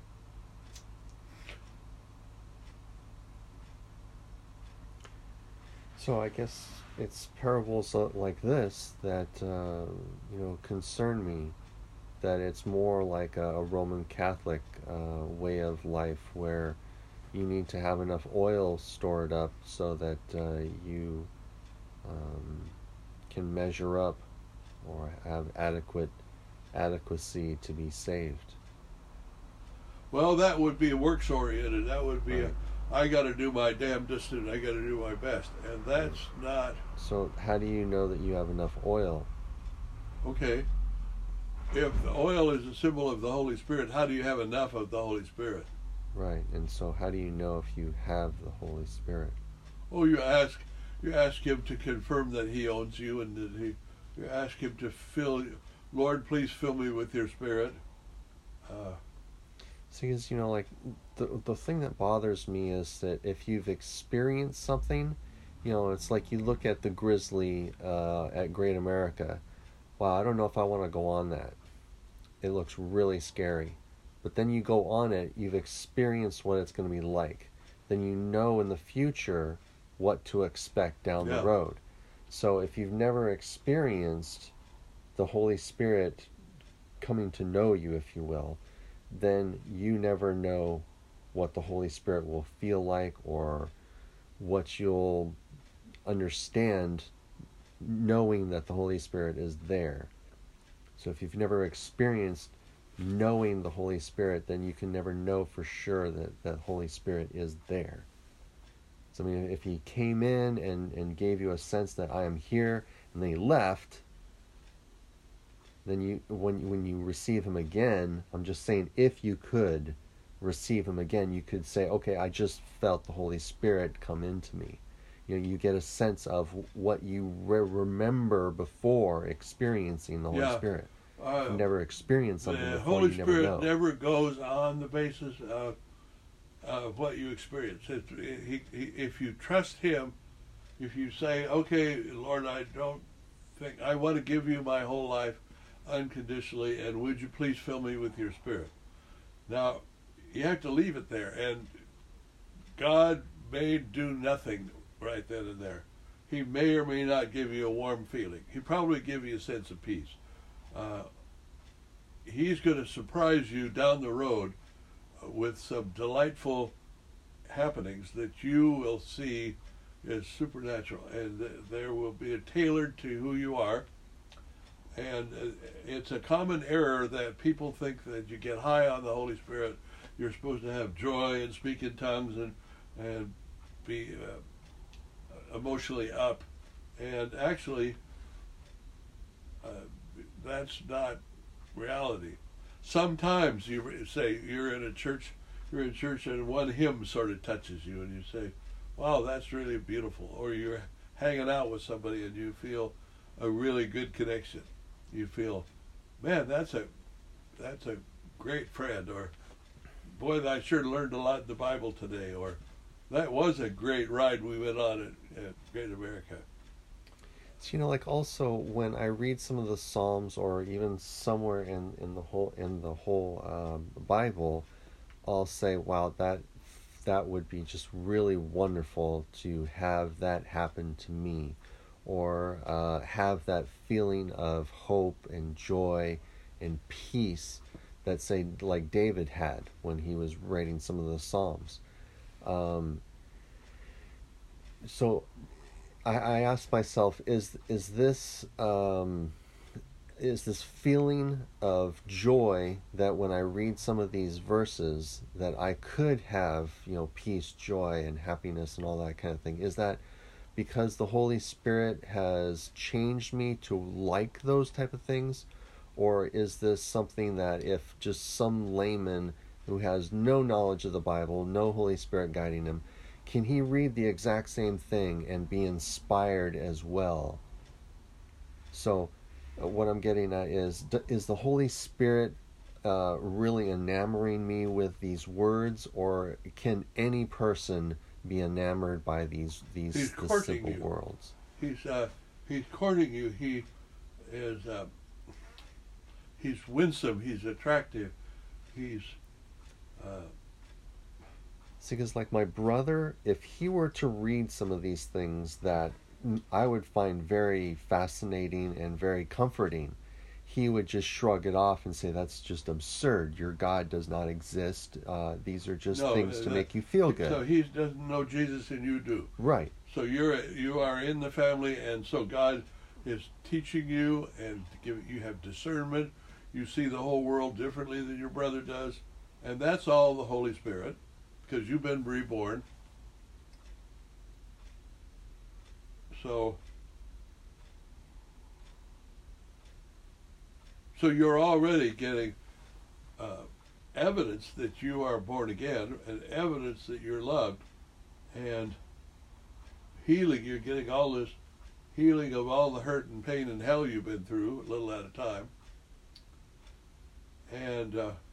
So I guess it's parables like this that concern me. That it's more like a Roman Catholic way of life, where you need to have enough oil stored up so that you can measure up or have adequacy to be saved. Well, that would be works oriented. That would be right. I got to do my damnedest and I got to do my best, and that's not So how do you know that you have enough oil? okay. If the oil is a symbol of the Holy Spirit, how do you have enough of the Holy Spirit? Right. And so how do you know if you have the Holy Spirit? Oh, you ask him to confirm that he owns you, and that you ask him to fill you. Lord, please fill me with your Spirit. See, because, like, the thing that bothers me is that if you've experienced something, it's like you look at the Grizzly at Great America. Wow, I don't know if I want to go on that. It looks really scary. But then you go on it, you've experienced what it's going to be like. Then you know in the future what to expect down the road. So if you've never experienced the Holy Spirit coming to know you, if you will, then you never know what the Holy Spirit will feel like or what you'll understand knowing that the Holy Spirit is there. So if you've never experienced knowing the Holy Spirit, then you can never know for sure that the Holy Spirit is there. So if he came in and gave you a sense that I am here, and then he left, then when you receive him again, I'm just saying, if you could receive him again, you could say, okay, I just felt the Holy Spirit come into me. You get a sense of what you remember before experiencing the Holy Spirit. You never experienced something before, the Holy you never Spirit know. never goes on the basis of what you experience. If you trust him, if you say, okay, Lord, I want to give you my whole life unconditionally, and would you please fill me with your Spirit? Now, you have to leave it there, and God may do nothing right then and there. He may or may not give you a warm feeling. He'll probably give you a sense of peace. He's going to surprise you down the road with some delightful happenings that you will see as supernatural, and there will be tailored to who you are. And it's a common error that people think that you get high on the Holy Spirit, you're supposed to have joy and speak in tongues and be emotionally up. And actually, that's not reality. Sometimes you say you're in church and one hymn sort of touches you and you say, wow, that's really beautiful. Or you're hanging out with somebody and you feel a really good connection. You feel, man, that's a great friend. Or, boy, I sure learned a lot in the Bible today. Or, that was a great ride we went on at Great America. So, like, also when I read some of the Psalms, or even somewhere in the whole Bible, I'll say, wow, that would be just really wonderful to have that happen to me, or have that feeling of hope and joy and peace that, say, like David had when he was writing some of the Psalms. So I asked myself, is this feeling of joy that when I read some of these verses that I could have, peace, joy, and happiness and all that kind of thing, is that because the Holy Spirit has changed me to like those type of things? Or is this something that if just some layman who has no knowledge of the Bible, no Holy Spirit guiding him, can he read the exact same thing and be inspired as well? So what I'm getting at is the Holy Spirit really enamoring me with these words, or can any person be enamored by these simple words? He's courting you. He is he's winsome. He's attractive. He's See, because like my brother, if he were to read some of these things that I would find very fascinating and very comforting, he would just shrug it off and say, that's just absurd. Your God does not exist. These are just things to make you feel good. So he doesn't know Jesus and you do. Right. So you are in the family, and so God is teaching you and you have discernment. You see the whole world differently than your brother does. And that's all the Holy Spirit, because you've been reborn. So you're already getting evidence that you are born again, and evidence that you're loved, and healing. You're getting all this healing of all the hurt and pain and hell you've been through, a little at a time. And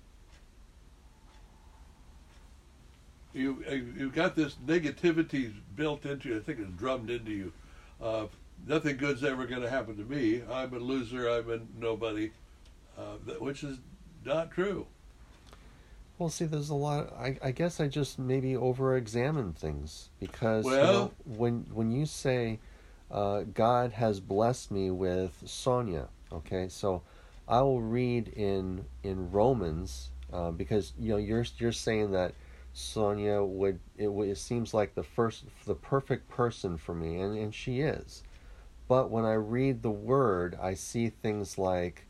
you've got this negativity built into you. I think it's drummed into you. Nothing good's ever going to happen to me. I'm a loser. I'm a nobody, which is not true. Well, see, there's a lot. I guess I just maybe over-examine things because when you say God has blessed me with Sonia, okay, so I will read in Romans because you're saying that Sonia it seems like the perfect person for me, and she is. But when I read the Word, I see things like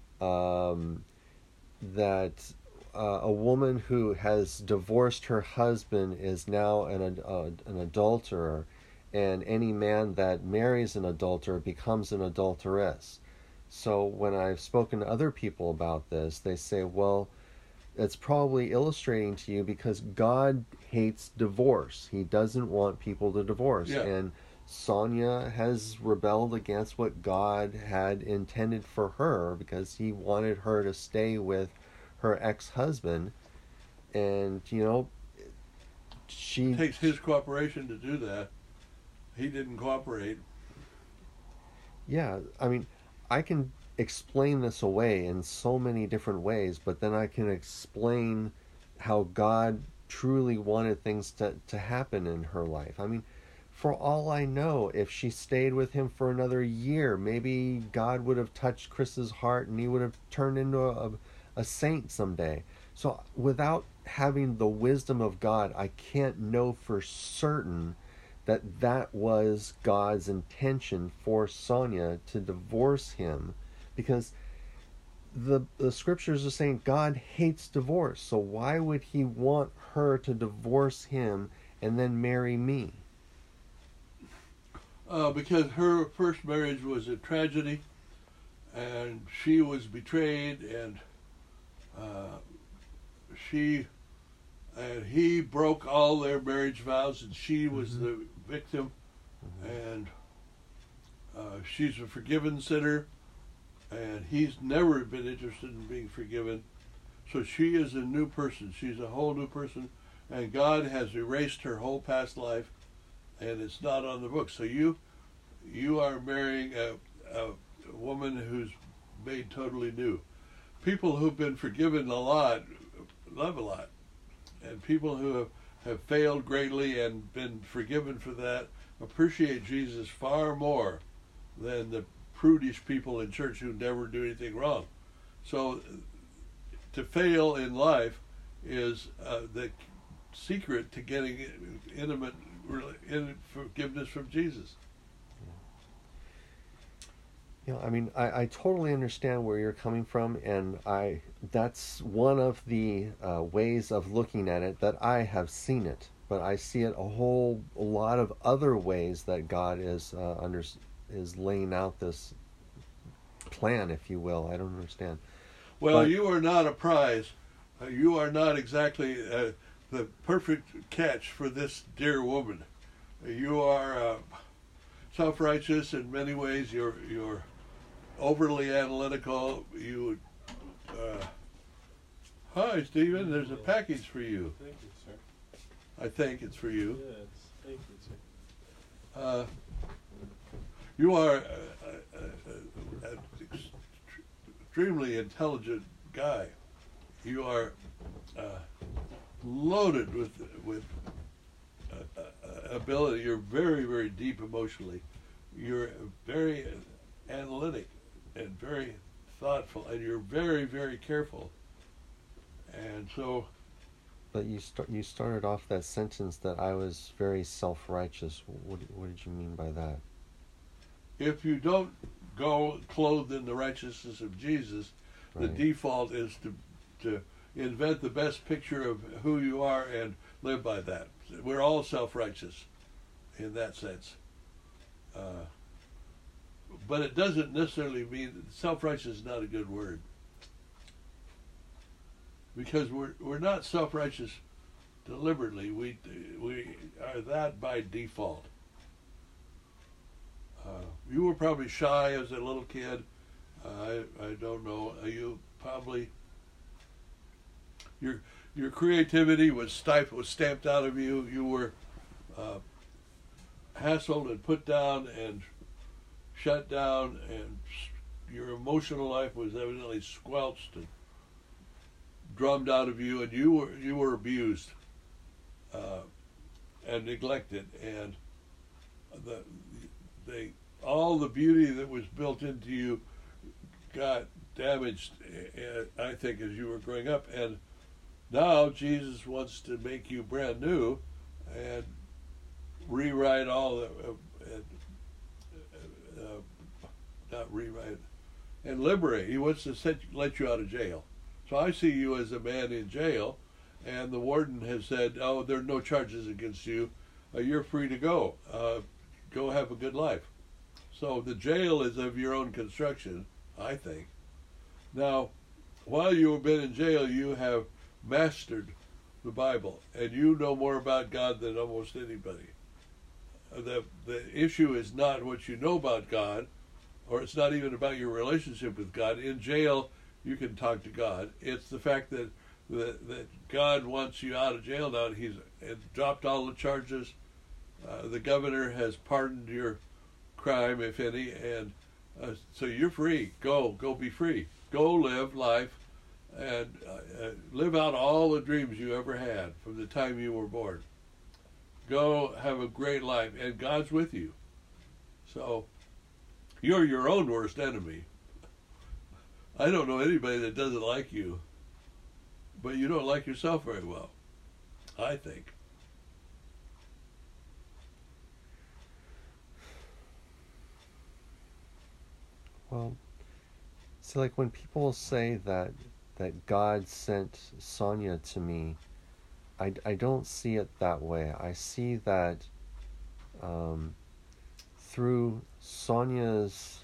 that a woman who has divorced her husband is now an adulterer, and any man that marries an adulterer becomes an adulteress. So when I've spoken to other people about this, they say, well, it's probably illustrating to you because God hates divorce. He doesn't want people to divorce. Yeah. And Sonia has rebelled against what God had intended for her because he wanted her to stay with her ex-husband. And, she... It takes his cooperation to do that. He didn't cooperate. Yeah, I mean, I can explain this away in so many different ways, but then I can explain how God truly wanted things to happen in her life. I mean, for all I know, if she stayed with him for another year, maybe God would have touched Chris's heart and he would have turned into a saint someday. So without having the wisdom of God, I can't know for certain that was God's intention for Sonia to divorce him, because the scriptures are saying God hates divorce. So why would he want her to divorce him and then marry me? Because her first marriage was a tragedy, and she was betrayed, and he broke all their marriage vows, and she was the victim, and she's a forgiven sinner, and he's never been interested in being forgiven. So she is a new person. She's a whole new person, and God has erased her whole past life, and it's not on the book. So you are marrying a woman who's made totally new. People who've been forgiven a lot love a lot, and people who have failed greatly and been forgiven for that appreciate Jesus far more than the prudish people in church who never do anything wrong. So to fail in life is the secret to getting intimate forgiveness from Jesus. I mean, I totally understand where you're coming from, and that's one of the ways of looking at it that I have seen it. But I see it a lot of other ways that God is laying out this plan, if you will. I don't understand. Well, you are not a prize. You are not exactly the perfect catch for this dear woman. You are self-righteous in many ways. You're overly analytical. You hi, Stephen. There's a package for you. Thank you, sir. I think it's for you. Yes, thank you, sir. You are an extremely intelligent guy. You are loaded with ability. You're very, very deep emotionally. You're very analytic and very thoughtful, and you're very, very careful. And so... But you started off that sentence that I was very self-righteous. What did you mean by that? If you don't go clothed in the righteousness of Jesus, right, the default is to invent the best picture of who you are and live by that. We're all self-righteous in that sense. But it doesn't necessarily mean that self-righteous is not a good word, because we're not self-righteous deliberately. We are that by default. You were probably shy as a little kid. I don't know. You probably your creativity was stamped out of you. You were hassled and put down and shut down, and your emotional life was evidently squelched and drummed out of you, and you were abused and neglected, and all the beauty that was built into you got damaged, I think, as you were growing up. And now Jesus wants to make you brand new and rewrite all the not rewrite and liberate. He wants to let you out of jail. So I see you as a man in jail, and the warden has said, "Oh, there are no charges against you. You're free to go. Go have a good life." So the jail is of your own construction, I think. Now, while you have been in jail, you have mastered the Bible, and you know more about God than almost anybody. The issue is not what you know about God, or it's not even about your relationship with God. In jail, you can talk to God. It's the fact that God wants you out of jail now. He's dropped all the charges. The governor has pardoned your crime, if any, and so you're free. Go be free. Go live life and live out all the dreams you ever had from the time you were born. Go have a great life, and God's with you. So you're your own worst enemy. I don't know anybody that doesn't like you, but you don't like yourself very well, I think. Well, see, like when people say that God sent Sonia to me, I don't see it that way. I see that through Sonia's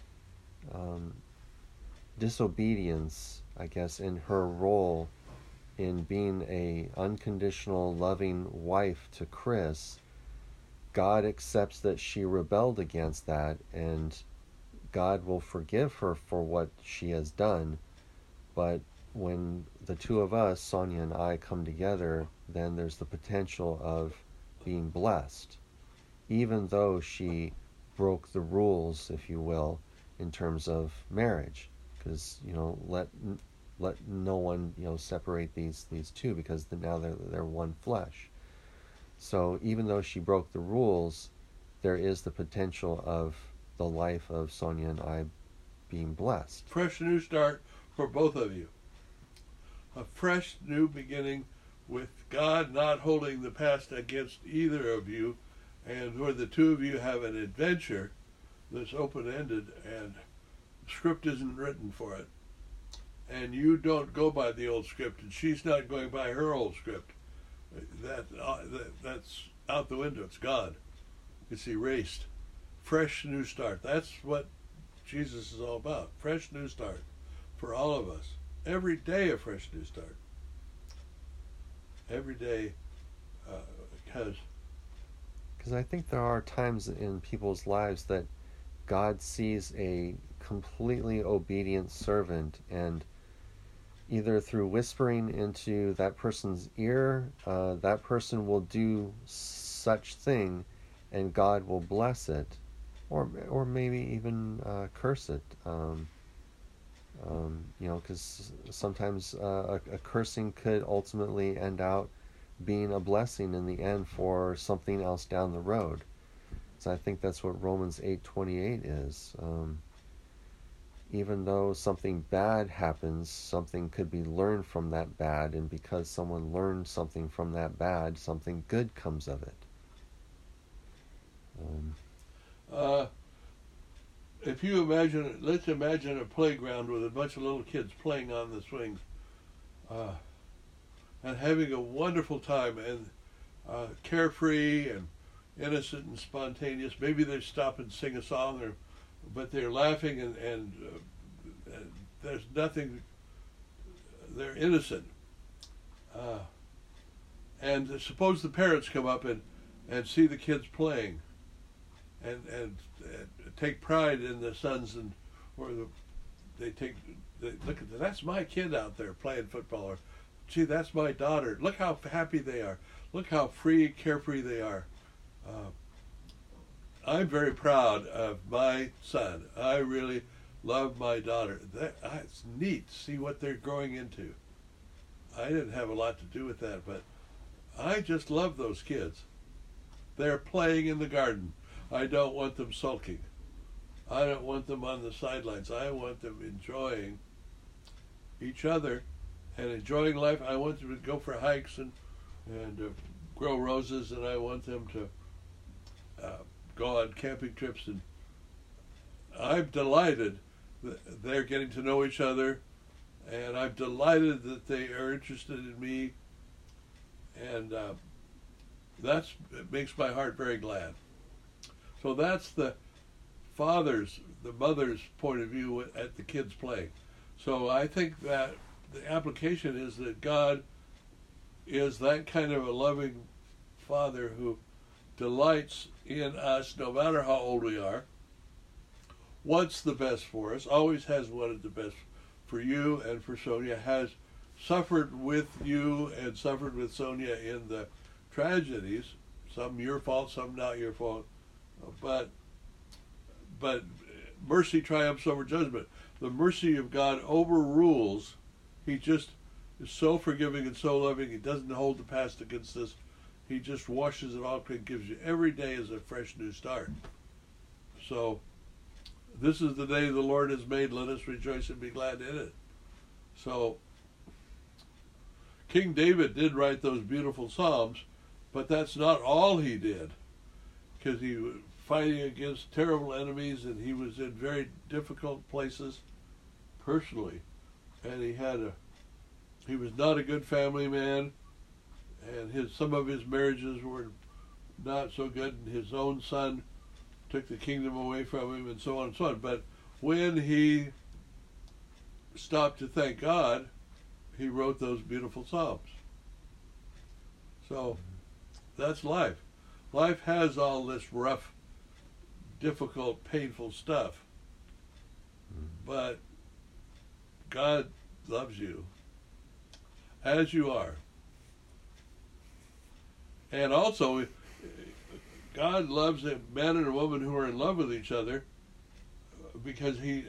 disobedience, I guess, in her role in being a unconditional, loving wife to Chris, God accepts that she rebelled against that, and God will forgive her for what she has done. But when the two of us, Sonia and I, come together, then there's the potential of being blessed, even though she broke the rules, if you will, in terms of marriage. Because, let no one, separate these two, because now they're one flesh. So even though she broke the rules, there is the potential of the life of Sonia and I being blessed. Fresh new start for both of you. A fresh new beginning with God not holding the past against either of you, and where the two of you have an adventure that's open-ended and script isn't written for it. And you don't go by the old script, and she's not going by her old script. That's out the window. It's gone. It's erased. Fresh new start. That's what Jesus is all about. Fresh new start for all of us. Every day a fresh new start. Every day, because I think there are times in people's lives that God sees a completely obedient servant, and either through whispering into that person's ear, that person will do such thing, and God will bless it, or maybe even curse it. Because sometimes a cursing could ultimately end out being a blessing in the end for something else down the road. So I think that's what Romans 8:28 is. Even though something bad happens, something could be learned from that bad, and because someone learned something from that bad, something good comes of it. If you let's imagine a playground with a bunch of little kids playing on the swings, and having a wonderful time, and carefree, and innocent and spontaneous. Maybe they stop and sing a song, but they're laughing and there's nothing. They're innocent. And suppose the parents come up and see the kids playing, and take pride in the sons, and they look at that's my kid out there playing football, or gee, that's my daughter. Look how happy they are. Look how free, carefree they are. I'm very proud of my son. I really love my daughter. It's neat to see what they're growing into. I didn't have a lot to do with that, but I just love those kids. They're playing in the garden. I don't want them sulking. I don't want them on the sidelines. I want them enjoying each other and enjoying life. I want them to go for hikes and grow roses, and I want them to go on camping trips. And I'm delighted that they're getting to know each other, and I'm delighted that they are interested in me, and it makes my heart very glad. So that's the mother's point of view at the kids playing. So I think that the application is that God is that kind of a loving Father who delights in us no matter how old we are, wants the best for us, always has wanted the best for you and for Sonia, has suffered with you and suffered with Sonia in the tragedies, some your fault, some not your fault, but mercy triumphs over judgment. The mercy of God overrules. He just is so forgiving and so loving. He doesn't hold the past against us. He just washes it all clean, gives you every day as a fresh new start. So this is the day the Lord has made. Let us rejoice and be glad in it. So King David did write those beautiful Psalms, but that's not all he did, because he was fighting against terrible enemies, and he was in very difficult places personally, and he was not a good family man, and some of his marriages were not so good, and his own son took the kingdom away from him, and so on and so on. But when he stopped to thank God, he wrote those beautiful Psalms. So that's life. Life has all this rough, difficult, painful stuff, but God loves you as you are. And also, God loves a man and a woman who are in love with each other, because he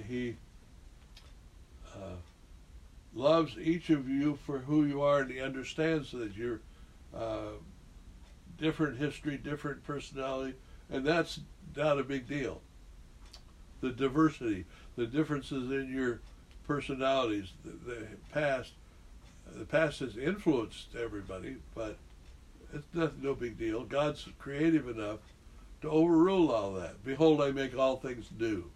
loves each of you for who you are, and he understands that you're different history, different personality, and that's not a big deal. The diversity, the differences in your personalities, the past has influenced everybody, but it's no big deal. God's creative enough to overrule all that. Behold, I make all things new.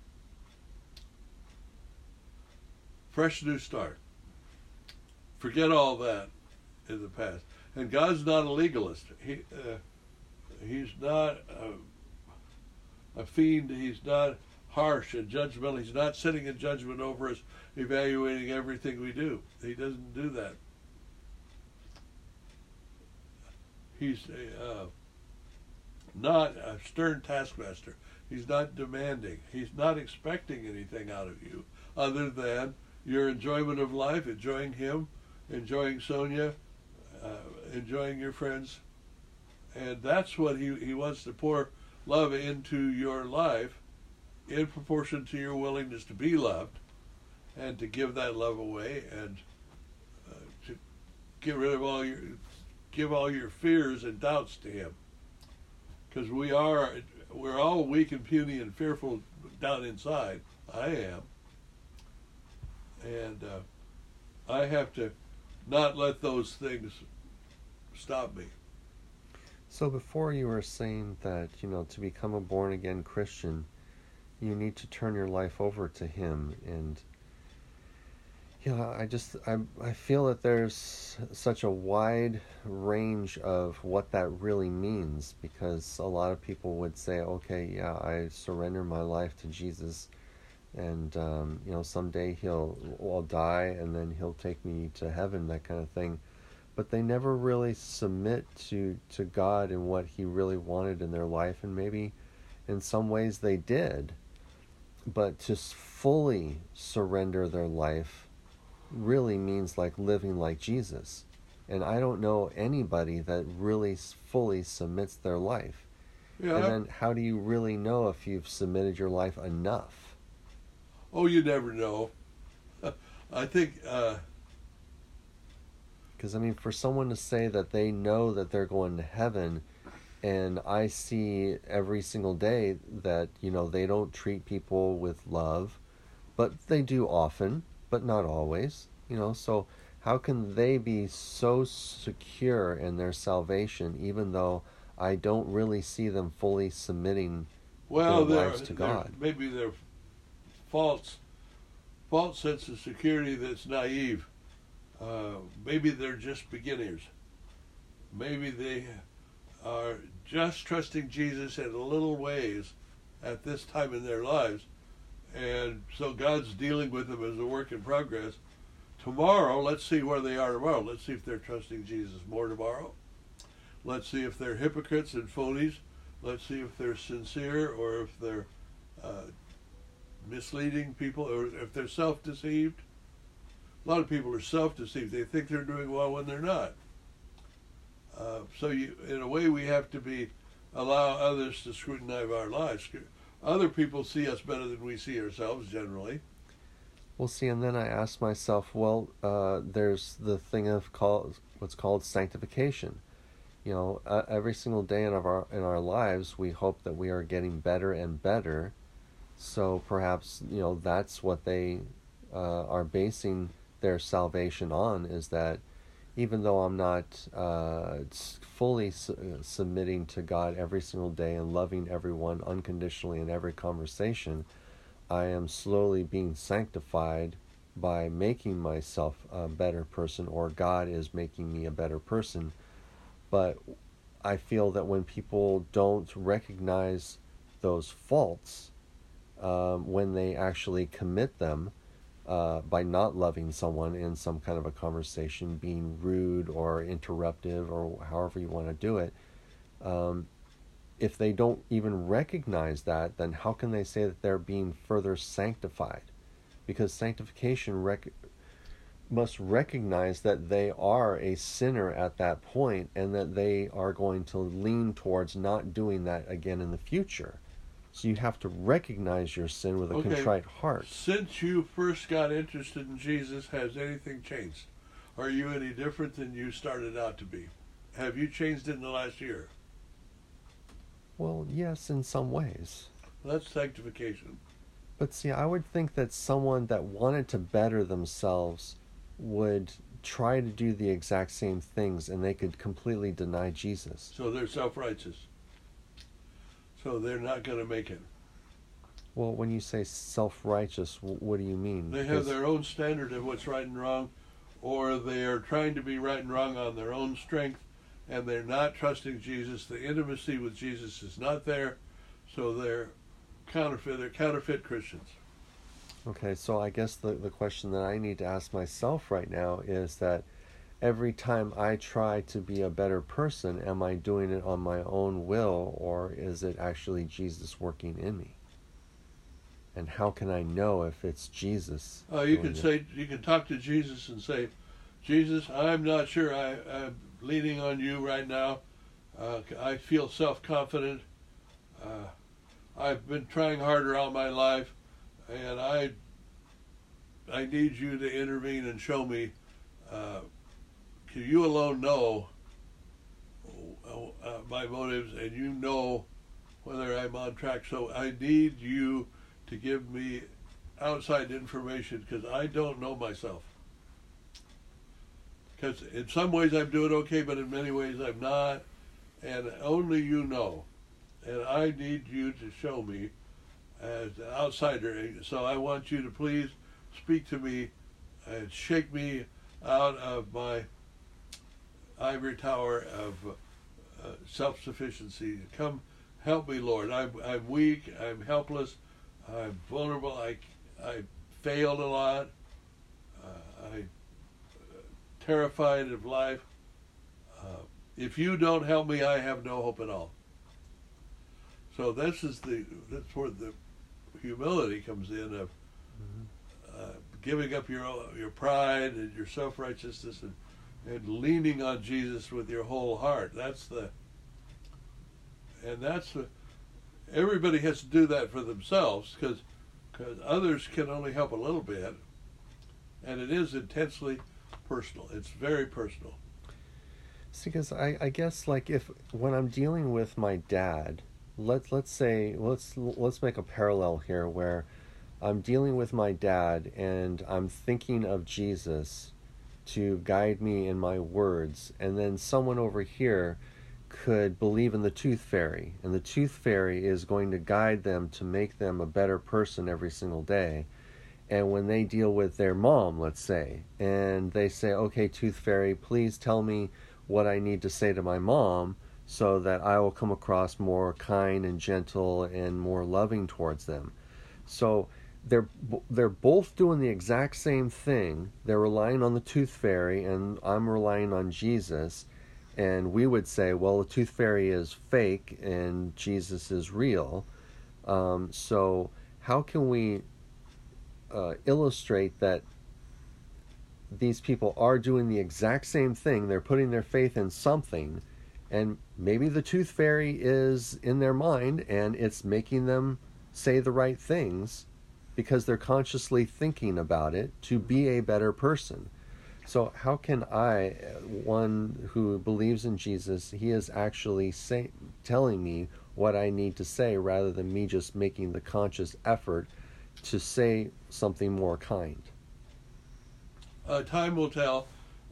Fresh new start. Forget all that in the past. And God's not a legalist. He's not a fiend. He's not harsh and judgmental. He's not sitting in judgment over us, evaluating everything we do. He doesn't do that. He's not a stern taskmaster. He's not demanding. He's not expecting anything out of you other than your enjoyment of life, enjoying him, enjoying Sonia, enjoying your friends. And that's what he wants to pour love into your life in proportion to your willingness to be loved and to give that love away, and to get rid of give all your fears and doubts to him. Because we're all weak and puny and fearful down inside. I am. And I have to not let those things stop me. So before you were saying that, to become a born-again Christian, you need to turn your life over to him, and Yeah, I feel that there's such a wide range of what that really means, because a lot of people would say, okay, yeah, I surrender my life to Jesus, and someday I'll die and then he'll take me to heaven, that kind of thing. But they never really submit to God and what he really wanted in their life, and maybe in some ways they did, but to fully surrender their life really means like living like Jesus. And I don't know anybody that really fully submits their life. Yeah. And then how do you really know if you've submitted your life enough? Oh, you never know. I think... Because, for someone to say that they know that they're going to heaven, and I see every single day that, they don't treat people with love, but they do often, but not always, so how can they be so secure in their salvation, even though I don't really see them fully submitting their lives to God? Maybe they're false sense of security that's naive. Maybe they're just beginners. Maybe they are just trusting Jesus in little ways at this time in their lives, and so God's dealing with them as a work in progress. Tomorrow, let's see where they are tomorrow. Let's see if they're trusting Jesus more tomorrow. Let's see if they're hypocrites and phonies. Let's see if they're sincere, or if they're misleading people, or if they're self-deceived. A lot of people are self-deceived. They think they're doing well when they're not. So in a way, we have to allow others to scrutinize our lives. Other people see us better than we see ourselves, generally. Well, see, and then I ask myself, there's the thing of what's called sanctification. Every single day in our lives, we hope that we are getting better and better. So perhaps that's what they are basing their salvation on, is that even though I'm not fully submitting to God every single day and loving everyone unconditionally in every conversation, I am slowly being sanctified by making myself a better person, or God is making me a better person. But I feel that when people don't recognize those faults, when they actually commit them, by not loving someone in some kind of a conversation, being rude or interruptive, or however you want to do it, if they don't even recognize that, then how can they say that they're being further sanctified? Because sanctification must recognize that they are a sinner at that point, and that they are going to lean towards not doing that again in the future. So you have to recognize your sin with a contrite heart. Since you first got interested in Jesus, has anything changed? Are you any different than you started out to be? Have you changed in the last year? Well, yes, in some ways. That's sanctification. But see, I would think that someone that wanted to better themselves would try to do the exact same things, and they could completely deny Jesus. So they're self-righteous. So they're not going to make it. Well, when you say self-righteous, what do you mean? They have their own standard of what's right and wrong, or they are trying to be right and wrong on their own strength, and they're not trusting Jesus. The intimacy with Jesus is not there, so they're counterfeit Christians. Okay, so I guess the question that I need to ask myself right now is that every time I try to be a better person, am I doing it on my own will, or is it actually Jesus working in me? And how can I know if it's Jesus? You can talk to Jesus and say, Jesus, I'm not sure. I'm leaning on you right now. I feel self-confident. I've been trying harder all my life, and I need you to intervene and show me. You alone know my motives, and you know whether I'm on track. So I need you to give me outside information, because I don't know myself. Because in some ways I'm doing okay, but in many ways I'm not, and only you know. And I need you to show me as an outsider. So I want you to please speak to me and shake me out of my ivory tower of self-sufficiency. Come help me, Lord. I'm weak, I'm helpless, I'm vulnerable, I failed a lot, I'm terrified of life. If you don't help me, I have no hope at all. So that's where the humility comes in of giving up your pride and your self-righteousness and leaning on Jesus with your whole heart. Everybody has to do that for themselves because others can only help a little bit, and it is intensely personal. It's very personal. See, because I guess like when I'm dealing with my dad, let's make a parallel here where I'm dealing with my dad and I'm thinking of Jesus to guide me in my words, and then someone over here could believe in the tooth fairy, and the tooth fairy is going to guide them to make them a better person every single day. And when they deal with their mom, let's say, and they say, okay, tooth fairy, please tell me what I need to say to my mom so that I will come across more kind and gentle and more loving towards them. So they're both doing the exact same thing. They're relying on the tooth fairy, and I'm relying on Jesus. And we would say, well, the tooth fairy is fake and Jesus is real. So how can we illustrate that these people are doing the exact same thing? They're putting their faith in something, and maybe the tooth fairy is in their mind and it's making them say the right things because they're consciously thinking about it to be a better person. So how can I, one who believes in Jesus, he is actually telling me what I need to say rather than me just making the conscious effort to say something more kind? Time will tell.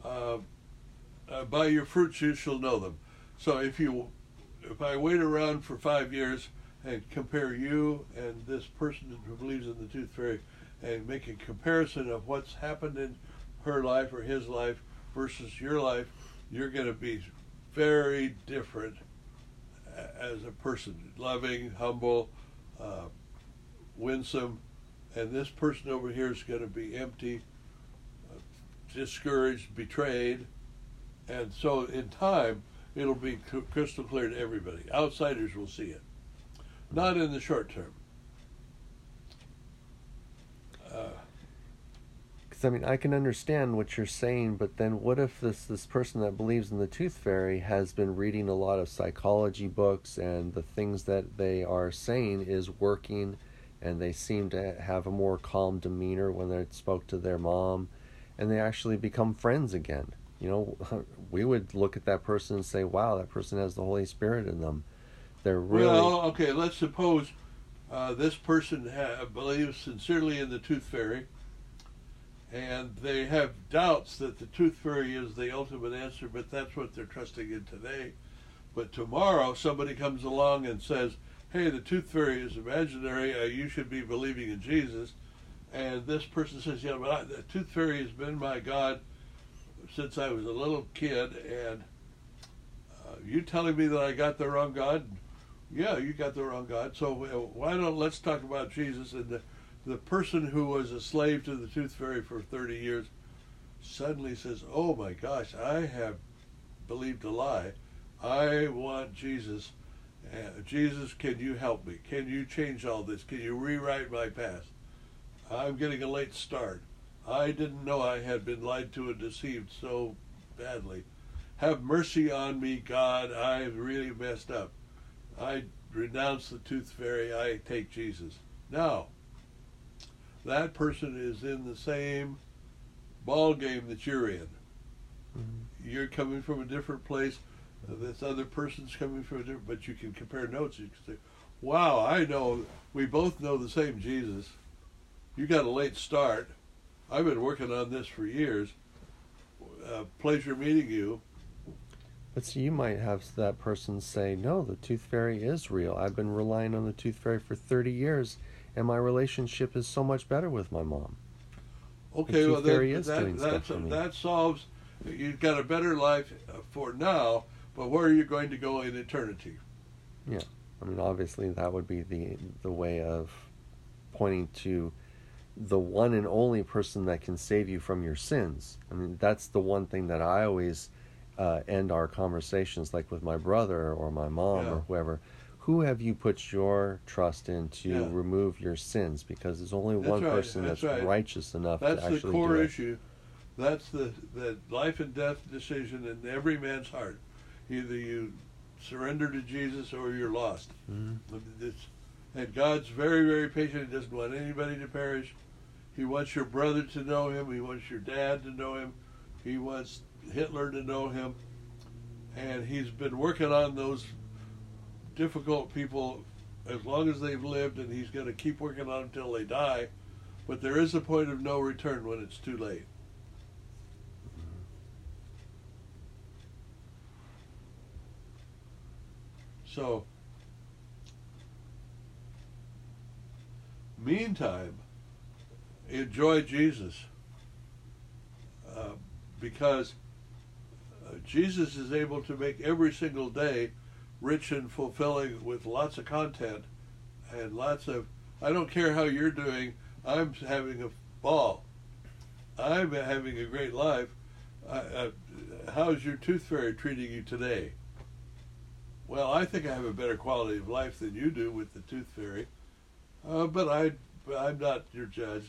By your fruits you shall know them. So if I wait around for 5 years and compare you and this person who believes in the tooth fairy and make a comparison of what's happened in her life or his life versus your life, you're going to be very different as a person. Loving, humble, winsome. And this person over here is going to be empty, discouraged, betrayed. And so in time, it'll be crystal clear to everybody. Outsiders will see it. Not in the short term. I mean, I can understand what you're saying, but then what if this person that believes in the tooth fairy has been reading a lot of psychology books, and the things that they are saying is working, and they seem to have a more calm demeanor when they spoke to their mom, and they actually become friends again? You know, we would look at that person and say, wow, that person has the Holy Spirit in them. They're really... Well, okay, let's suppose this person believes sincerely in the tooth fairy, and they have doubts that the tooth fairy is the ultimate answer, but that's what they're trusting in today. But tomorrow somebody comes along and says, hey, the tooth fairy is imaginary, you should be believing in Jesus. And this person says, yeah, but the tooth fairy has been my God since I was a little kid, and you telling me that I got the wrong God? Yeah, you got the wrong God. So let's talk about Jesus. And the person who was a slave to the tooth fairy for 30 years suddenly says, oh my gosh, I have believed a lie. I want Jesus. Jesus, can you help me? Can you change all this? Can you rewrite my past? I'm getting a late start. I didn't know I had been lied to and deceived so badly. Have mercy on me, God. I've really messed up. I renounce the tooth fairy. I take Jesus. Now, that person is in the same ball game that you're in. Mm-hmm. You're coming from a different place. This other person's coming from a different, but you can compare notes. You can say, wow, I know, we both know the same Jesus. You got a late start. I've been working on this for years. Pleasure meeting you. But so you might have that person say, no, the tooth fairy is real. I've been relying on the tooth fairy for 30 years, and my relationship is so much better with my mom. Okay, the well tooth fairy is doing stuff for me. that solves. You've got a better life for now, but where are you going to go in eternity? Yeah, I mean, obviously that would be the way of pointing to the one and only person that can save you from your sins. I mean, that's the one thing that I always end our conversations, like with my brother or my mom or whoever. Who have you put your trust in to remove your sins? Because there's only one person that's righteous enough to actually do it. That's the core issue. That's the life and death decision in every man's heart. Either you surrender to Jesus or you're lost. Mm-hmm. And God's very, very patient. He doesn't want anybody to perish. He wants your brother to know him. He wants your dad to know him. He wants Hitler to know him. And he's been working on those difficult people as long as they've lived, and he's going to keep working on them until they die. But there is a point of no return when it's too late. So, meantime, enjoy Jesus, because Jesus is able to make every single day rich and fulfilling with lots of content and lots of, I don't care how you're doing, I'm having a ball. I'm having a great life. How's your tooth fairy treating you today? Well, I think I have a better quality of life than you do with the tooth fairy, but I'm not your judge.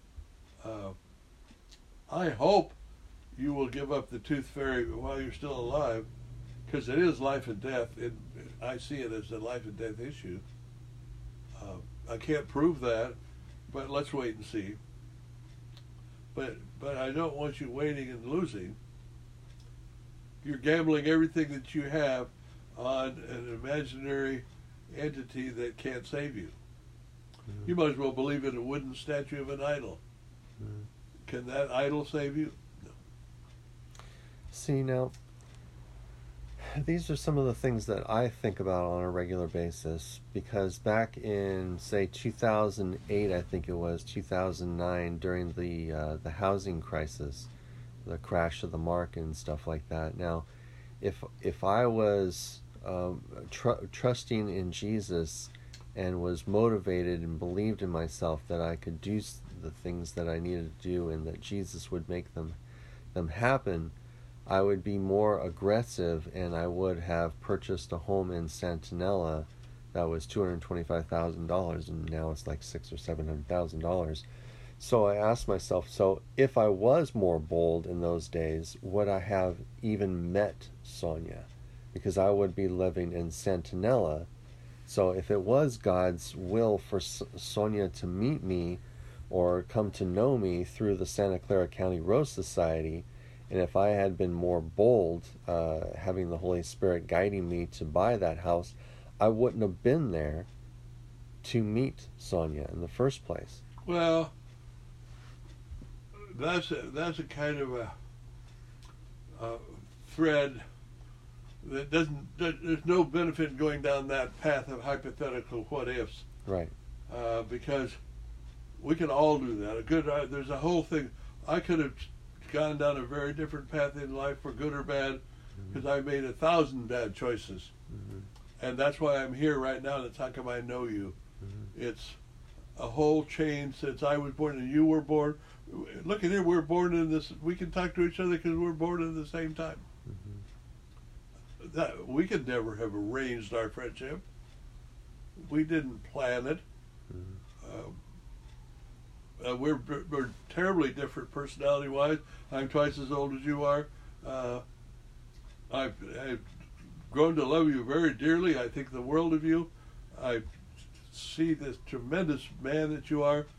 I hope you will give up the tooth fairy while you're still alive, because it is life and death. I see it as a life and death issue. I can't prove that, but let's wait and see. But I don't want you waiting and losing. You're gambling everything that you have on an imaginary entity that can't save you. Mm-hmm. You might as well believe in a wooden statue of an idol. Mm-hmm. Can that idol save you? No. See, now, these are some of the things that I think about on a regular basis, because back in, say, 2008, I think it was, 2009, during the housing crisis, the crash of the market and stuff like that. Now, if I was trusting in Jesus and was motivated and believed in myself that I could do the things that I needed to do and that Jesus would make them happen, I would be more aggressive, and I would have purchased a home in Santanella that was $225,000, and now it's like $600,000 or $700,000. So I asked myself, so if I was more bold in those days, would I have even met Sonia? Because I would be living in Santanella. So if it was God's will for Sonia to meet me or come to know me through the Santa Clara County Rose Society, and if I had been more bold, having the Holy Spirit guiding me to buy that house, I wouldn't have been there to meet Sonia in the first place. Well, that's a kind of a thread that there's no benefit in going down that path of hypothetical what ifs. Right. Because we can all do that. There's a whole thing. I could have gone down a very different path in life, for good or bad, because I made 1,000 bad choices. Mm-hmm. And that's why I'm here right now. That's how come I know you. Mm-hmm. It's a whole chain since I was born and you were born. Look at here, we're born in this. We can talk to each other because we're born at the same time. Mm-hmm. That we could never have arranged our friendship. We didn't plan it. Mm-hmm. We're terribly different personality-wise. I'm twice as old as you are. I've grown to love you very dearly. I think the world of you. I see this tremendous man that you are.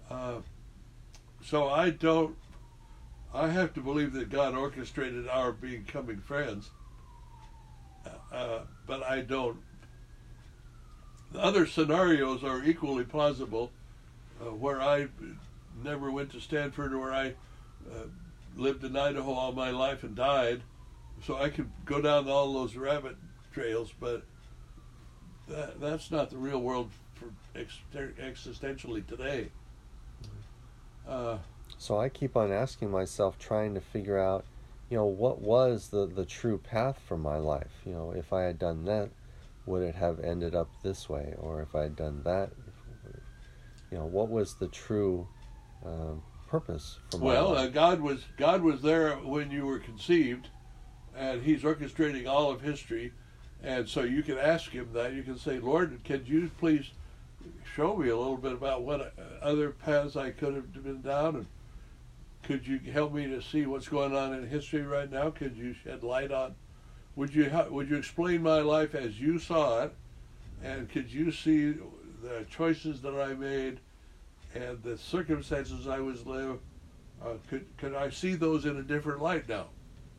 So I have to believe that God orchestrated our becoming friends. But I don't. The other scenarios are equally plausible, where I never went to Stanford, or I lived in Idaho all my life and died. So I could go down all those rabbit trails, but that's not the real world for existentially today. So I keep on asking myself, trying to figure out, what was the true path for my life? If I had done that, would it have ended up this way? Or if I had done that, what was the true purpose for my life? God was there when you were conceived, and He's orchestrating all of history, and so you can ask Him that. You can say, Lord, could you please show me a little bit about what other paths I could have been down, and could you help me to see what's going on in history right now? Could you shed light on? Would you explain my life as you saw it, and could you see the choices that I made and the circumstances I was living? Could I see those in a different light now?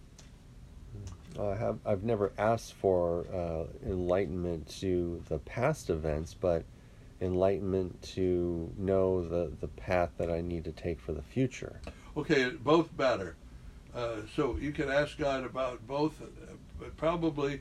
I've never asked for enlightenment to the past events, but enlightenment to know the path that I need to take for the future. Okay, both matter. So you can ask God about both, but probably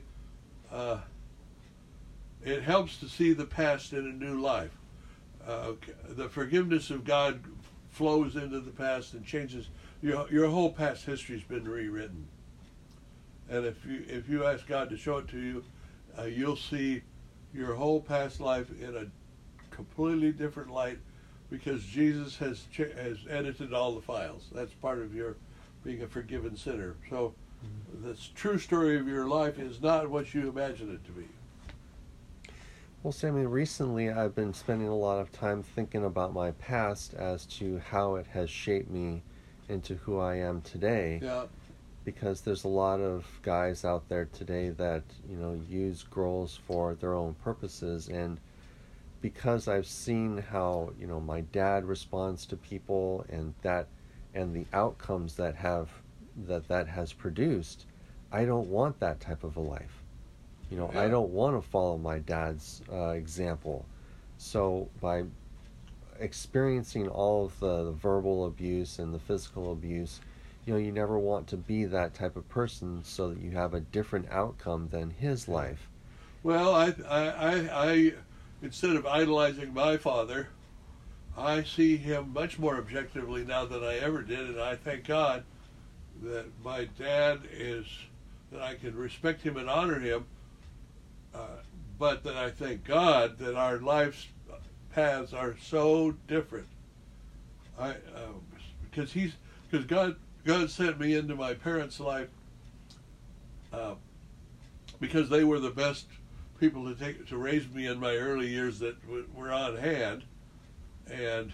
it helps to see the past in a new life. The forgiveness of God flows into the past and changes. Your whole past history's been rewritten. And if you ask God to show it to you, you'll see your whole past life in a completely different light, because Jesus has edited all the files. That's part of your being a forgiven sinner. So the true story of your life is not what you imagine it to be. Well, Sammy, recently I've been spending a lot of time thinking about my past as to how it has shaped me into who I am today. Yeah. Because there's a lot of guys out there today that, use girls for their own purposes, and because I've seen how, my dad responds to people and the outcomes that has produced, I don't want that type of a life. Yeah. I don't want to follow my dad's example. So by experiencing all of the verbal abuse and the physical abuse, you never want to be that type of person, so that you have a different outcome than his life. Well, I instead of idolizing my father, I see him much more objectively now than I ever did, and I thank God that my dad that I can respect him and honor him, but that I thank God that our life's paths are so different. Because God sent me into my parents' life because they were the best people to raise me in my early years that were on hand, and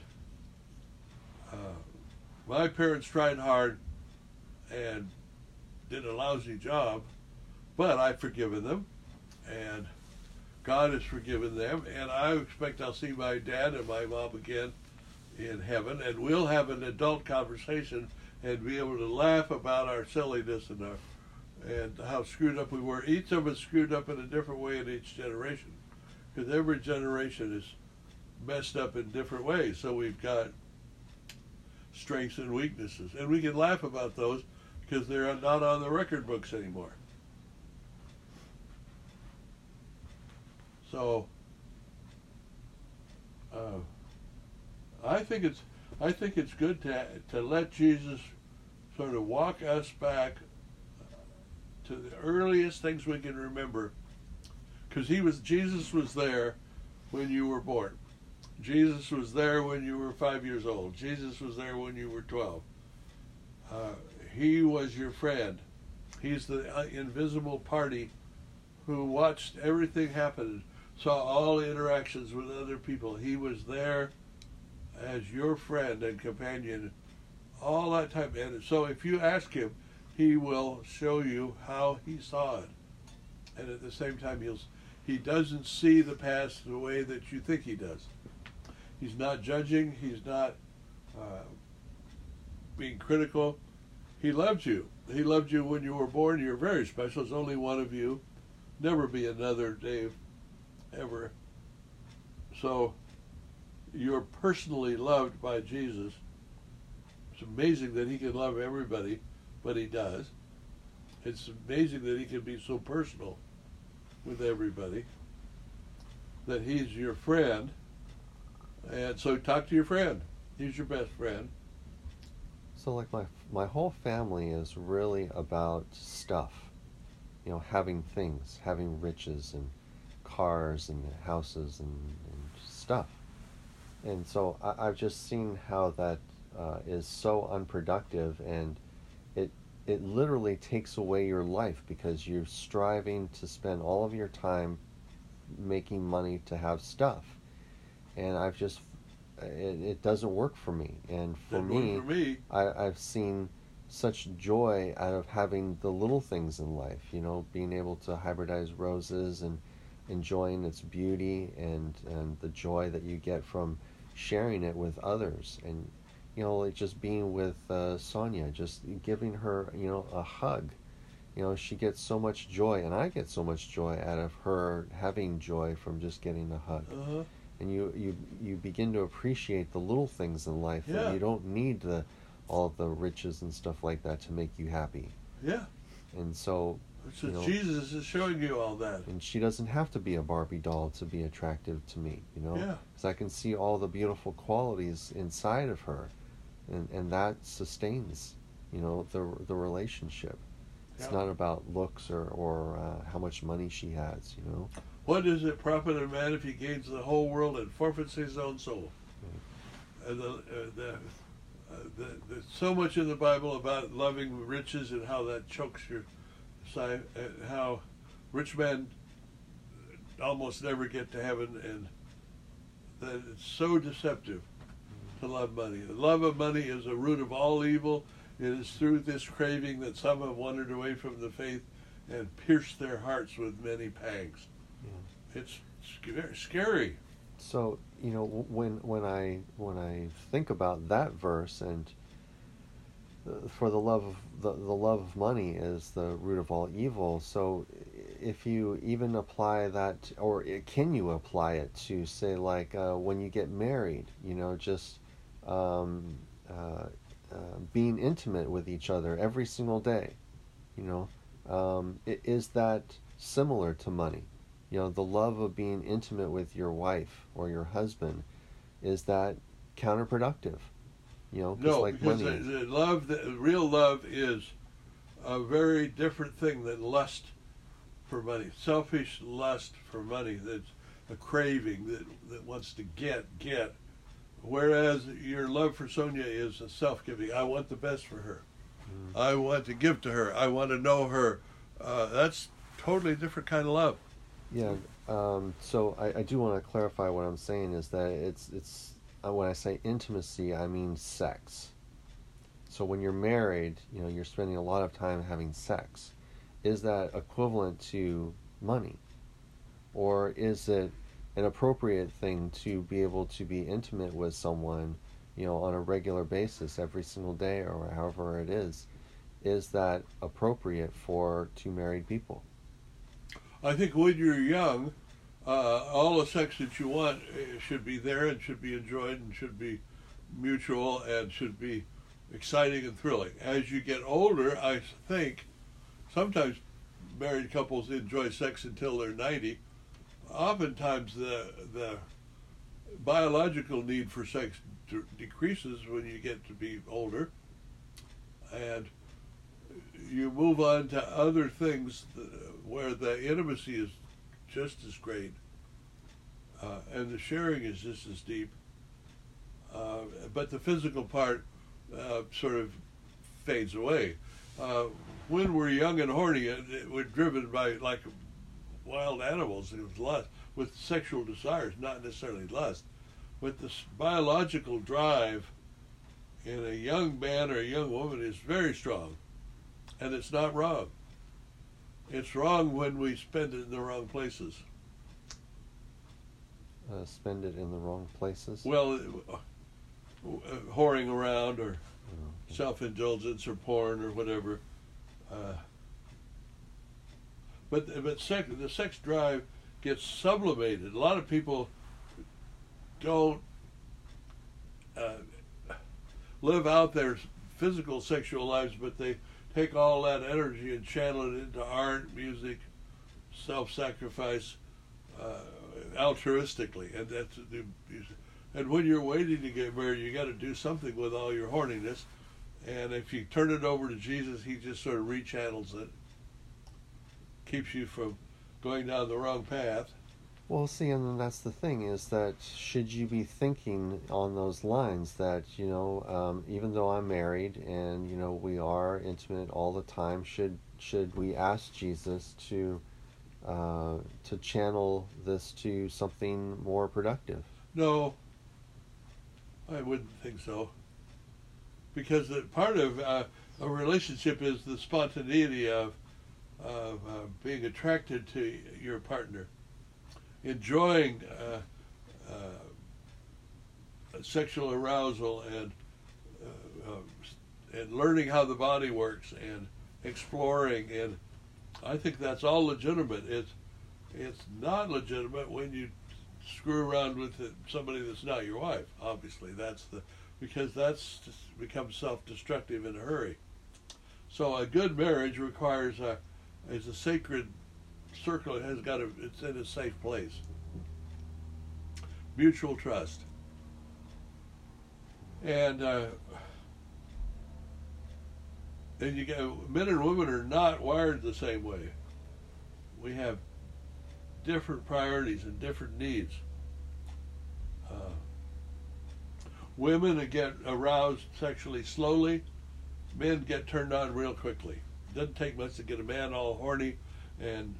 my parents tried hard and did a lousy job, but I've forgiven them, and God has forgiven them, and I expect I'll see my dad and my mom again in heaven, and we'll have an adult conversation and be able to laugh about our silliness and how screwed up we were. Each of us screwed up in a different way in each generation, because every generation is messed up in different ways. So we've got strengths and weaknesses, and we can laugh about those because they're not on the record books anymore. So I think it's good to let Jesus sort of walk us back to the earliest things we can remember, because Jesus was there when you were born. Jesus was there when you were 5 years old. Jesus was there when you were 12. He was your friend. He's the invisible party who watched everything happen, saw all interactions with other people. He was there as your friend and companion all that time. And so if you ask him, he will show you how he saw it. And at the same time, he doesn't see the past the way that you think he does. He's not judging. He's not being critical. He loved you. He loved you when you were born. You're very special. There's only one of you. Never be another Dave, ever. So you're personally loved by Jesus. It's amazing that he can love everybody, but he does. It's amazing that he can be so personal with everybody, that he's your friend. And so talk to your friend. He's your best friend. So like my whole family is really about stuff, having things, having riches and cars and houses and stuff. And so I've just seen how that is so unproductive, and it literally takes away your life because you're striving to spend all of your time making money to have stuff. And it doesn't work for me. And for me, I've seen such joy out of having the little things in life, being able to hybridize roses and enjoying its beauty and the joy that you get from sharing it with others. And like just being with Sonia, just giving her a hug. She gets so much joy, and I get so much joy out of her having joy from just getting a hug. And you begin to appreciate the little things in life. Yeah. That you don't need all the riches and stuff like that to make you happy. Yeah. And so Jesus is showing you all that. And she doesn't have to be a Barbie doll to be attractive to me, Yeah. Because I can see all the beautiful qualities inside of her, and that sustains, the relationship. It's not about looks or how much money she has, What does it profit a man if he gains the whole world and forfeits his own soul? And there's so much in the Bible about loving riches and how that chokes your side, and how rich men almost never get to heaven, and that it's so deceptive to love money. The love of money is the root of all evil. It is through this craving that some have wandered away from the faith and pierced their hearts with many pangs. Yeah. It's scary. So when I think about that verse, and for the love of money is the root of all evil. So if you even apply that, or can you apply it to say like when you get married, just being intimate with each other every single day, is that similar to money? The love of being intimate with your wife or your husband, is that counterproductive? No, like because money, real love is a very different thing than lust for money. Selfish lust for money, that's a craving that wants to get. Whereas your love for Sonia is a self-giving. I want the best for her. I want to give to her. I want to know her. That's totally different kind of love. Yeah. So I do want to clarify what I'm saying is that it's when I say intimacy, I mean sex. So when you're married, you're spending a lot of time having sex. Is that equivalent to money? Or is it an appropriate thing to be able to be intimate with someone, on a regular basis every single day or however it is? Is that appropriate for two married people? I think when you're young, all the sex that you want should be there and should be enjoyed and should be mutual and should be exciting and thrilling. As you get older, I think sometimes married couples enjoy sex until they're 90. Oftentimes the biological need for sex decreases when you get to be older, and you move on to other things where the intimacy is just as great, and the sharing is just as deep, but the physical part sort of fades away. When we're young and horny, we're driven by like wild animals. It was lust, with sexual desires, not necessarily lust, but this biological drive in a young man or a young woman is very strong, and it's not wrong. It's wrong when we spend it in the wrong places. Spend it in the wrong places? Well, whoring around or self-indulgence or porn or whatever. But the sex drive gets sublimated. A lot of people don't live out their physical sexual lives, but they take all that energy and channel it into art, music, self-sacrifice, altruistically, and when you're waiting to get married, you got to do something with all your horniness, And if you turn it over to Jesus, he just sort of rechannels it, keeps you from going down the wrong path. Well, see, and then that's the thing, is that should you be thinking on those lines that, even though I'm married and, we are intimate all the time, should we ask Jesus to channel this to something more productive? No, I wouldn't think so. Because part of a relationship is the spontaneity of being attracted to your partner, enjoying sexual arousal and learning how the body works and exploring, and I think that's all legitimate. It's not legitimate when you screw around with somebody that's not your wife. Obviously, because that's just becomes self-destructive in a hurry. So a good marriage requires is a sacred circle. It's in a safe place. Mutual trust. And you get, men and women are not wired the same way. We have different priorities and different needs. Women get aroused sexually slowly. Men get turned on real quickly. It doesn't take much to get a man all horny and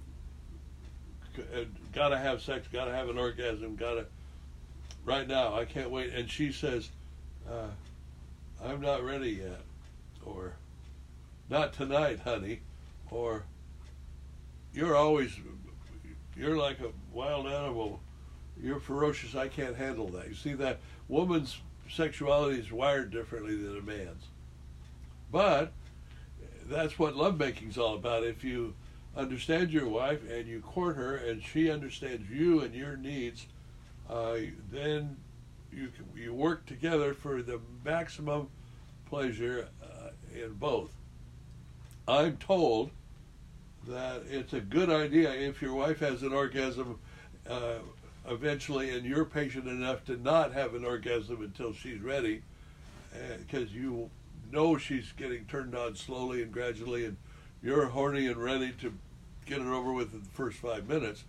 gotta have sex, gotta have an orgasm, right now, I can't wait. And she says, I'm not ready yet, or not tonight, honey, or you're like a wild animal, you're ferocious, I can't handle that. You see, that woman's sexuality is wired differently than a man's. But that's what lovemaking is all about. If you understand your wife and you court her and she understands you and your needs, then you work together for the maximum pleasure in both. I'm told that it's a good idea if your wife has an orgasm eventually and you're patient enough to not have an orgasm until she's ready, because you know she's getting turned on slowly and gradually, and you're horny and ready to get it over with in the first 5 minutes.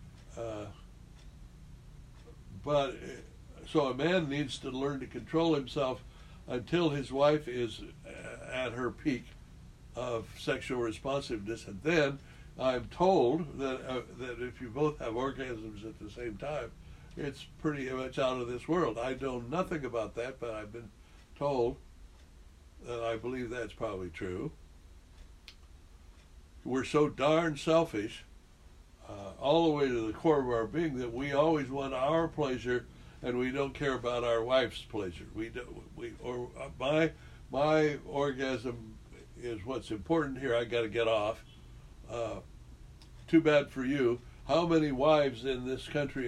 But so a man needs to learn to control himself until his wife is at her peak of sexual responsiveness, and then I'm told that if you both have orgasms at the same time, it's pretty much out of this world. I know nothing about that, but I've been told that I believe that's probably true. We're so darn selfish, all the way to the core of our being, that we always want our pleasure, and we don't care about our wife's pleasure. My orgasm is what's important here. I got to get off. Too bad for you. How many wives in this country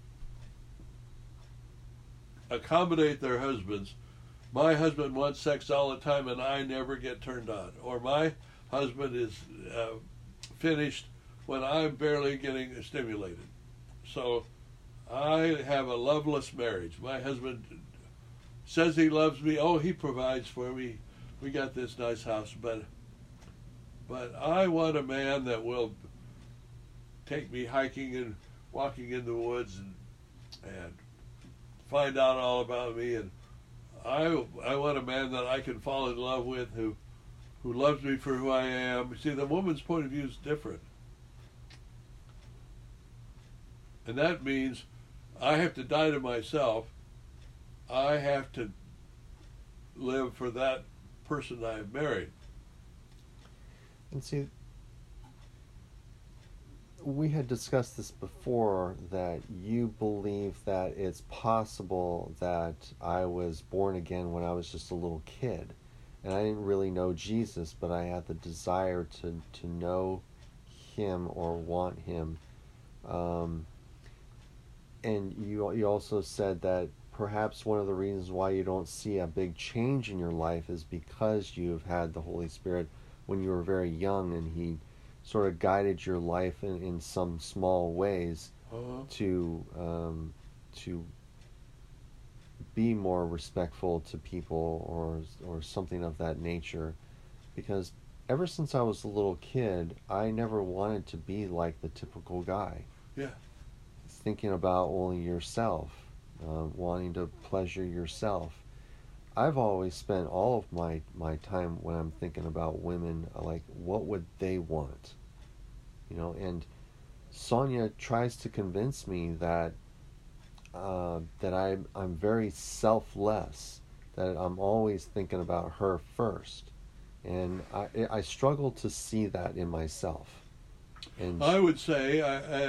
accommodate their husbands? My husband wants sex all the time and I never get turned on. Or my husband is finished when I'm barely getting stimulated. So I have a loveless marriage. My husband says he loves me. Oh, he provides for me. We got this nice house, but I want a man that will take me hiking and walking in the woods and find out all about me, and I want a man that I can fall in love with who loves me for who I am. See, the woman's point of view is different, and that means I have to die to myself. I have to live for that person I've married. And see, we had discussed this before, that you believe that it's possible that I was born again when I was just a little kid, and I didn't really know Jesus, but I had the desire to know him or want him. And you also said that perhaps one of the reasons why you don't see a big change in your life is because you've had the Holy Spirit when you were very young, and he sort of guided your life in some small ways to be more respectful to people or something of that nature, because ever since I was a little kid, I never wanted to be like the typical guy. Yeah. Thinking about only yourself, wanting to pleasure yourself. I've always spent all of my time when I'm thinking about women, like, what would they want? And Sonia tries to convince me that I'm very selfless, that I'm always thinking about her first, and I struggle to see that in myself. And I would say,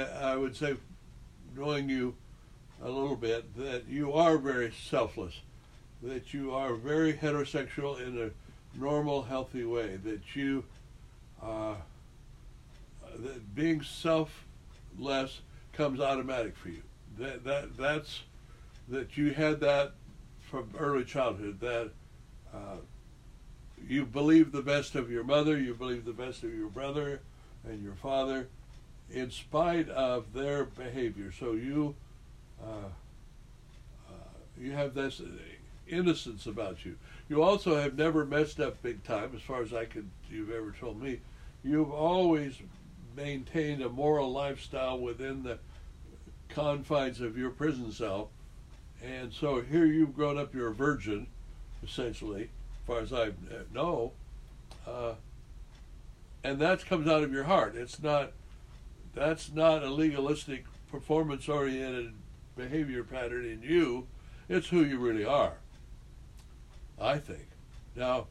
knowing you a little bit, that you are very selfless, that you are very heterosexual in a normal, healthy way, that you, that being selfless comes automatic for you. That's that you had that from early childhood, that you believe the best of your mother, you believe the best of your brother and your father, in spite of their behavior. So you have this innocence about you. You also have never messed up big time, as far as you've ever told me. You've always maintained a moral lifestyle within the confines of your prison cell. And so here you've grown up, you're a virgin, essentially, as far as I know. And that comes out of your heart. That's not a legalistic, performance-oriented behavior pattern in you. It's who you really are, I think. Now,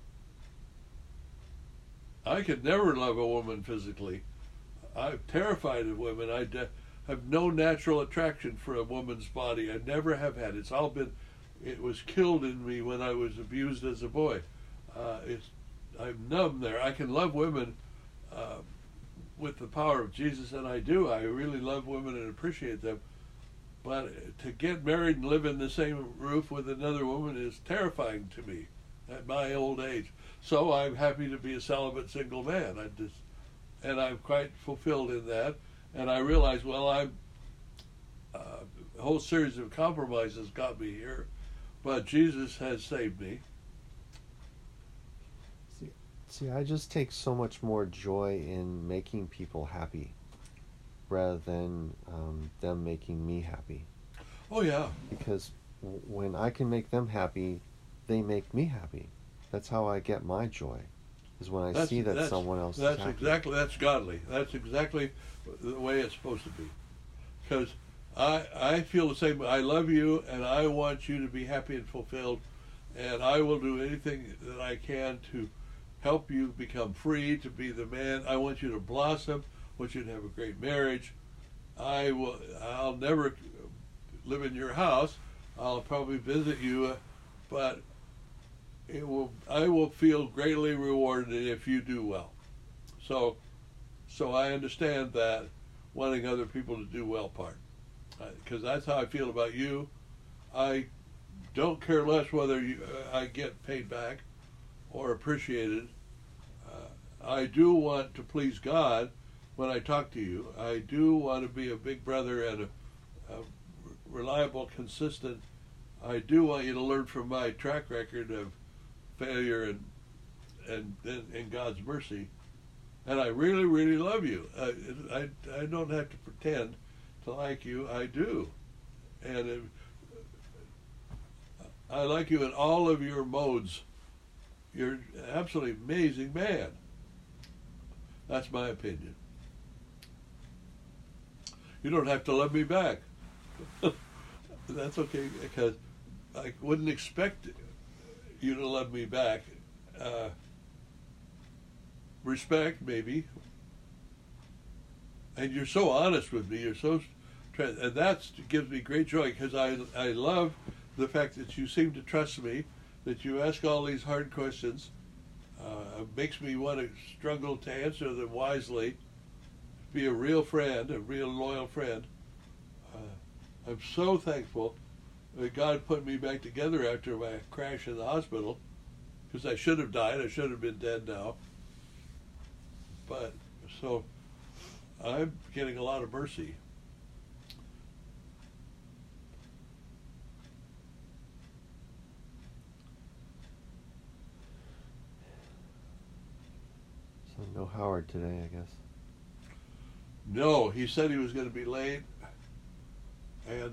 I could never love a woman physically. I'm terrified of women. I have no natural attraction for a woman's body. I never have had. It was killed in me when I was abused as a boy. I'm numb there. I can love women with the power of Jesus, and I do. I really love women and appreciate them. But to get married and live in the same roof with another woman is terrifying to me at my old age. So I'm happy to be a celibate single man. And I'm quite fulfilled in that. And I realize, a whole series of compromises got me here, but Jesus has saved me. See, I just take so much more joy in making people happy rather than them making me happy. Oh, yeah. Because when I can make them happy, they make me happy. That's how I get my joy, is when I see that someone else is happy. That's godly. That's exactly the way it's supposed to be. Because I feel the same. I love you, and I want you to be happy and fulfilled, and I will do anything that I can to help you become free, to be the man. I want you to blossom. I want you to have a great marriage. I'll never live in your house. I'll probably visit you, but I will feel greatly rewarded if you do well. So I understand that wanting other people to do well part, because that's how I feel about you. I don't care less whether I get paid back or appreciated. I do want to please God when I talk to you. I do want to be a big brother and a reliable, consistent. I do want you to learn from my track record of failure and God's mercy. And I really, really love you. I don't have to pretend to like you. I do. And I like you in all of your modes. You're an absolutely amazing man. That's my opinion. You don't have to love me back. That's okay, because I wouldn't expect you to love me back. Respect, maybe. And you're so honest with me. You're so, and that gives me great joy, because I love the fact that you seem to trust me, that you ask all these hard questions. Makes me want to struggle to answer them wisely. Be a real friend, a real loyal friend. I'm so thankful that God put me back together after my crash in the hospital, because I should have died. I should have been dead now. But so I'm getting a lot of mercy. No Howard today, I guess. No, he said he was going to be late, and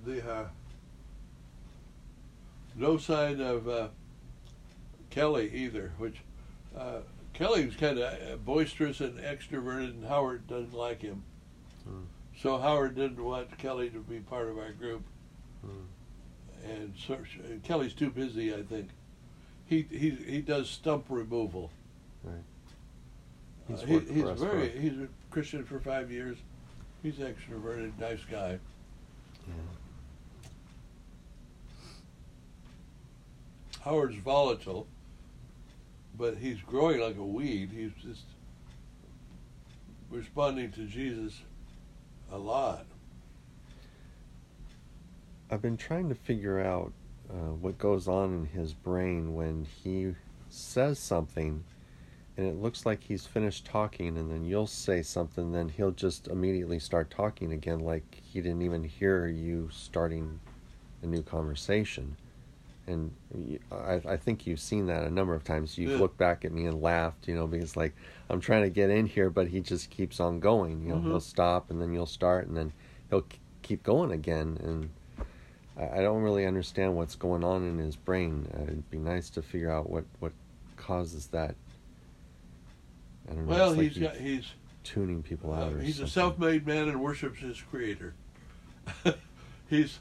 no sign of Kelly either, which Kelly was kind of boisterous and extroverted, and Howard doesn't like him. So Howard didn't want Kelly to be part of our group. And so, Kelly's too busy, I think. He does stump removal. Right. He's a Christian for 5 years. He's extroverted, nice guy. Yeah. Howard's volatile, but he's growing like a weed. He's just responding to Jesus a lot. I've been trying to figure out what goes on in his brain when he says something and it looks like he's finished talking, and then you'll say something, then he'll just immediately start talking again like he didn't even hear you starting a new conversation. And I think you've seen that a number of times. You've looked back at me and laughed, because like I'm trying to get in here, but he just keeps on going. He'll stop, and then you'll start, and then he'll keep going again. And I don't really understand what's going on in his brain. It'd be nice to figure out what causes that. I don't know. Well, like he's tuning people out. Or he's something. a self-made man and worships his creator. He's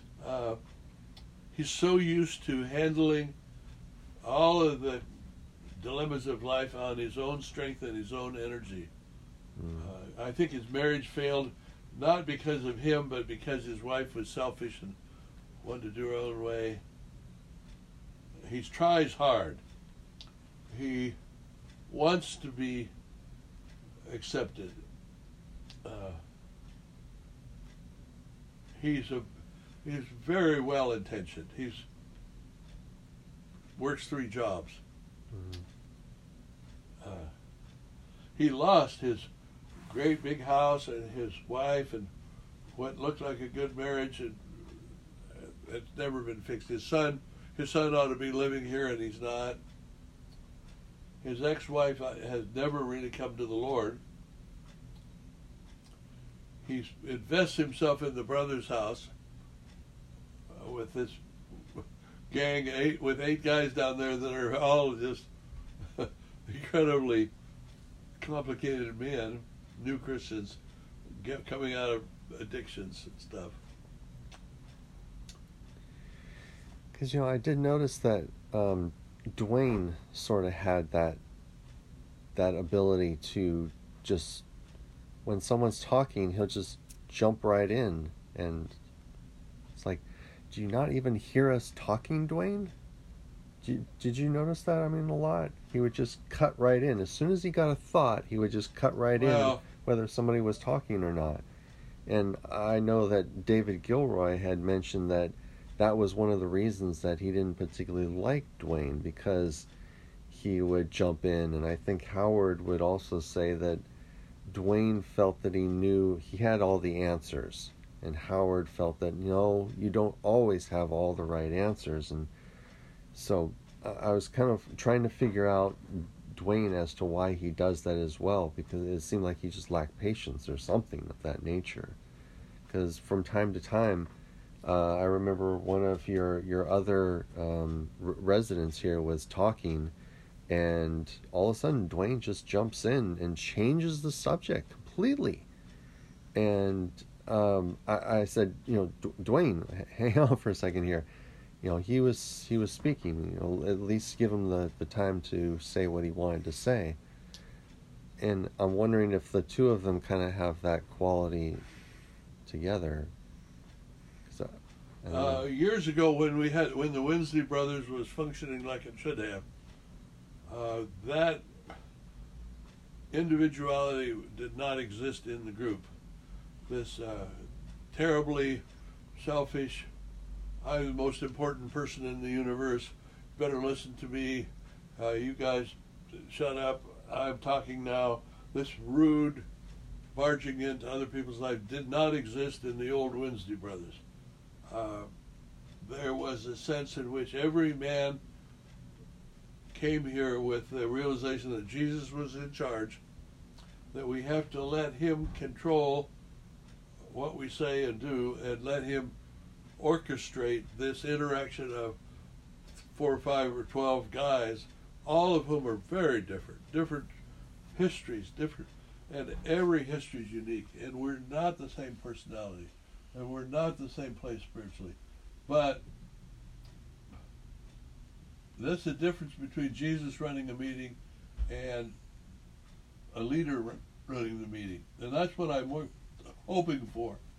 so used to handling all of the dilemmas of life on his own strength and his own energy. I think his marriage failed not because of him, but because his wife was selfish and wanted to do her own way. He tries hard. He wants to be accepted. He's very well intentioned. He's works 3 jobs. He lost his great big house and his wife and what looked like a good marriage, and it's never been fixed. His son ought to be living here, and he's not. His ex-wife has never really come to the Lord. He invests himself in the brother's house with this gang, 8 guys down there that are all just incredibly complicated men, new Christians, coming out of addictions and stuff. Because, I did notice that Dwayne sort of had that ability to just, when someone's talking, he'll just jump right in, and it's like, do you not even hear us talking, Dwayne? Did you notice that? I mean, a lot. He would just cut right in. As soon as he got a thought, he would just cut right in, whether somebody was talking or not. And I know that David Gilroy had mentioned that was one of the reasons that he didn't particularly like Dwayne, because he would jump in. And I think Howard would also say that Dwayne felt that he knew he had all the answers, and Howard felt that, no, you don't always have all the right answers. And so I was kind of trying to figure out Dwayne as to why he does that as well, because it seemed like he just lacked patience or something of that nature. Because from time to time, I remember one of your other residents here was talking, and all of a sudden Dwayne just jumps in and changes the subject completely. And I said, Dwayne, hang on for a second here. He was speaking. At least give him the time to say what he wanted to say. And I'm wondering if the two of them kind of have that quality together. Years ago, when the Wednesday Brothers was functioning like it should have, that individuality did not exist in the group. This terribly selfish, I'm the most important person in the universe, better listen to me, you guys shut up, I'm talking now. This rude barging into other people's lives did not exist in the old Wednesday Brothers. There was a sense in which every man came here with the realization that Jesus was in charge, that we have to let Him control what we say and do, and let Him orchestrate this interaction of 4 or 5 or 12 guys, all of whom are very different histories, and every history is unique, and we're not the same personality, and we're not the same place spiritually. But that's the difference between Jesus running a meeting and a leader running the meeting. And that's what I'm hoping for.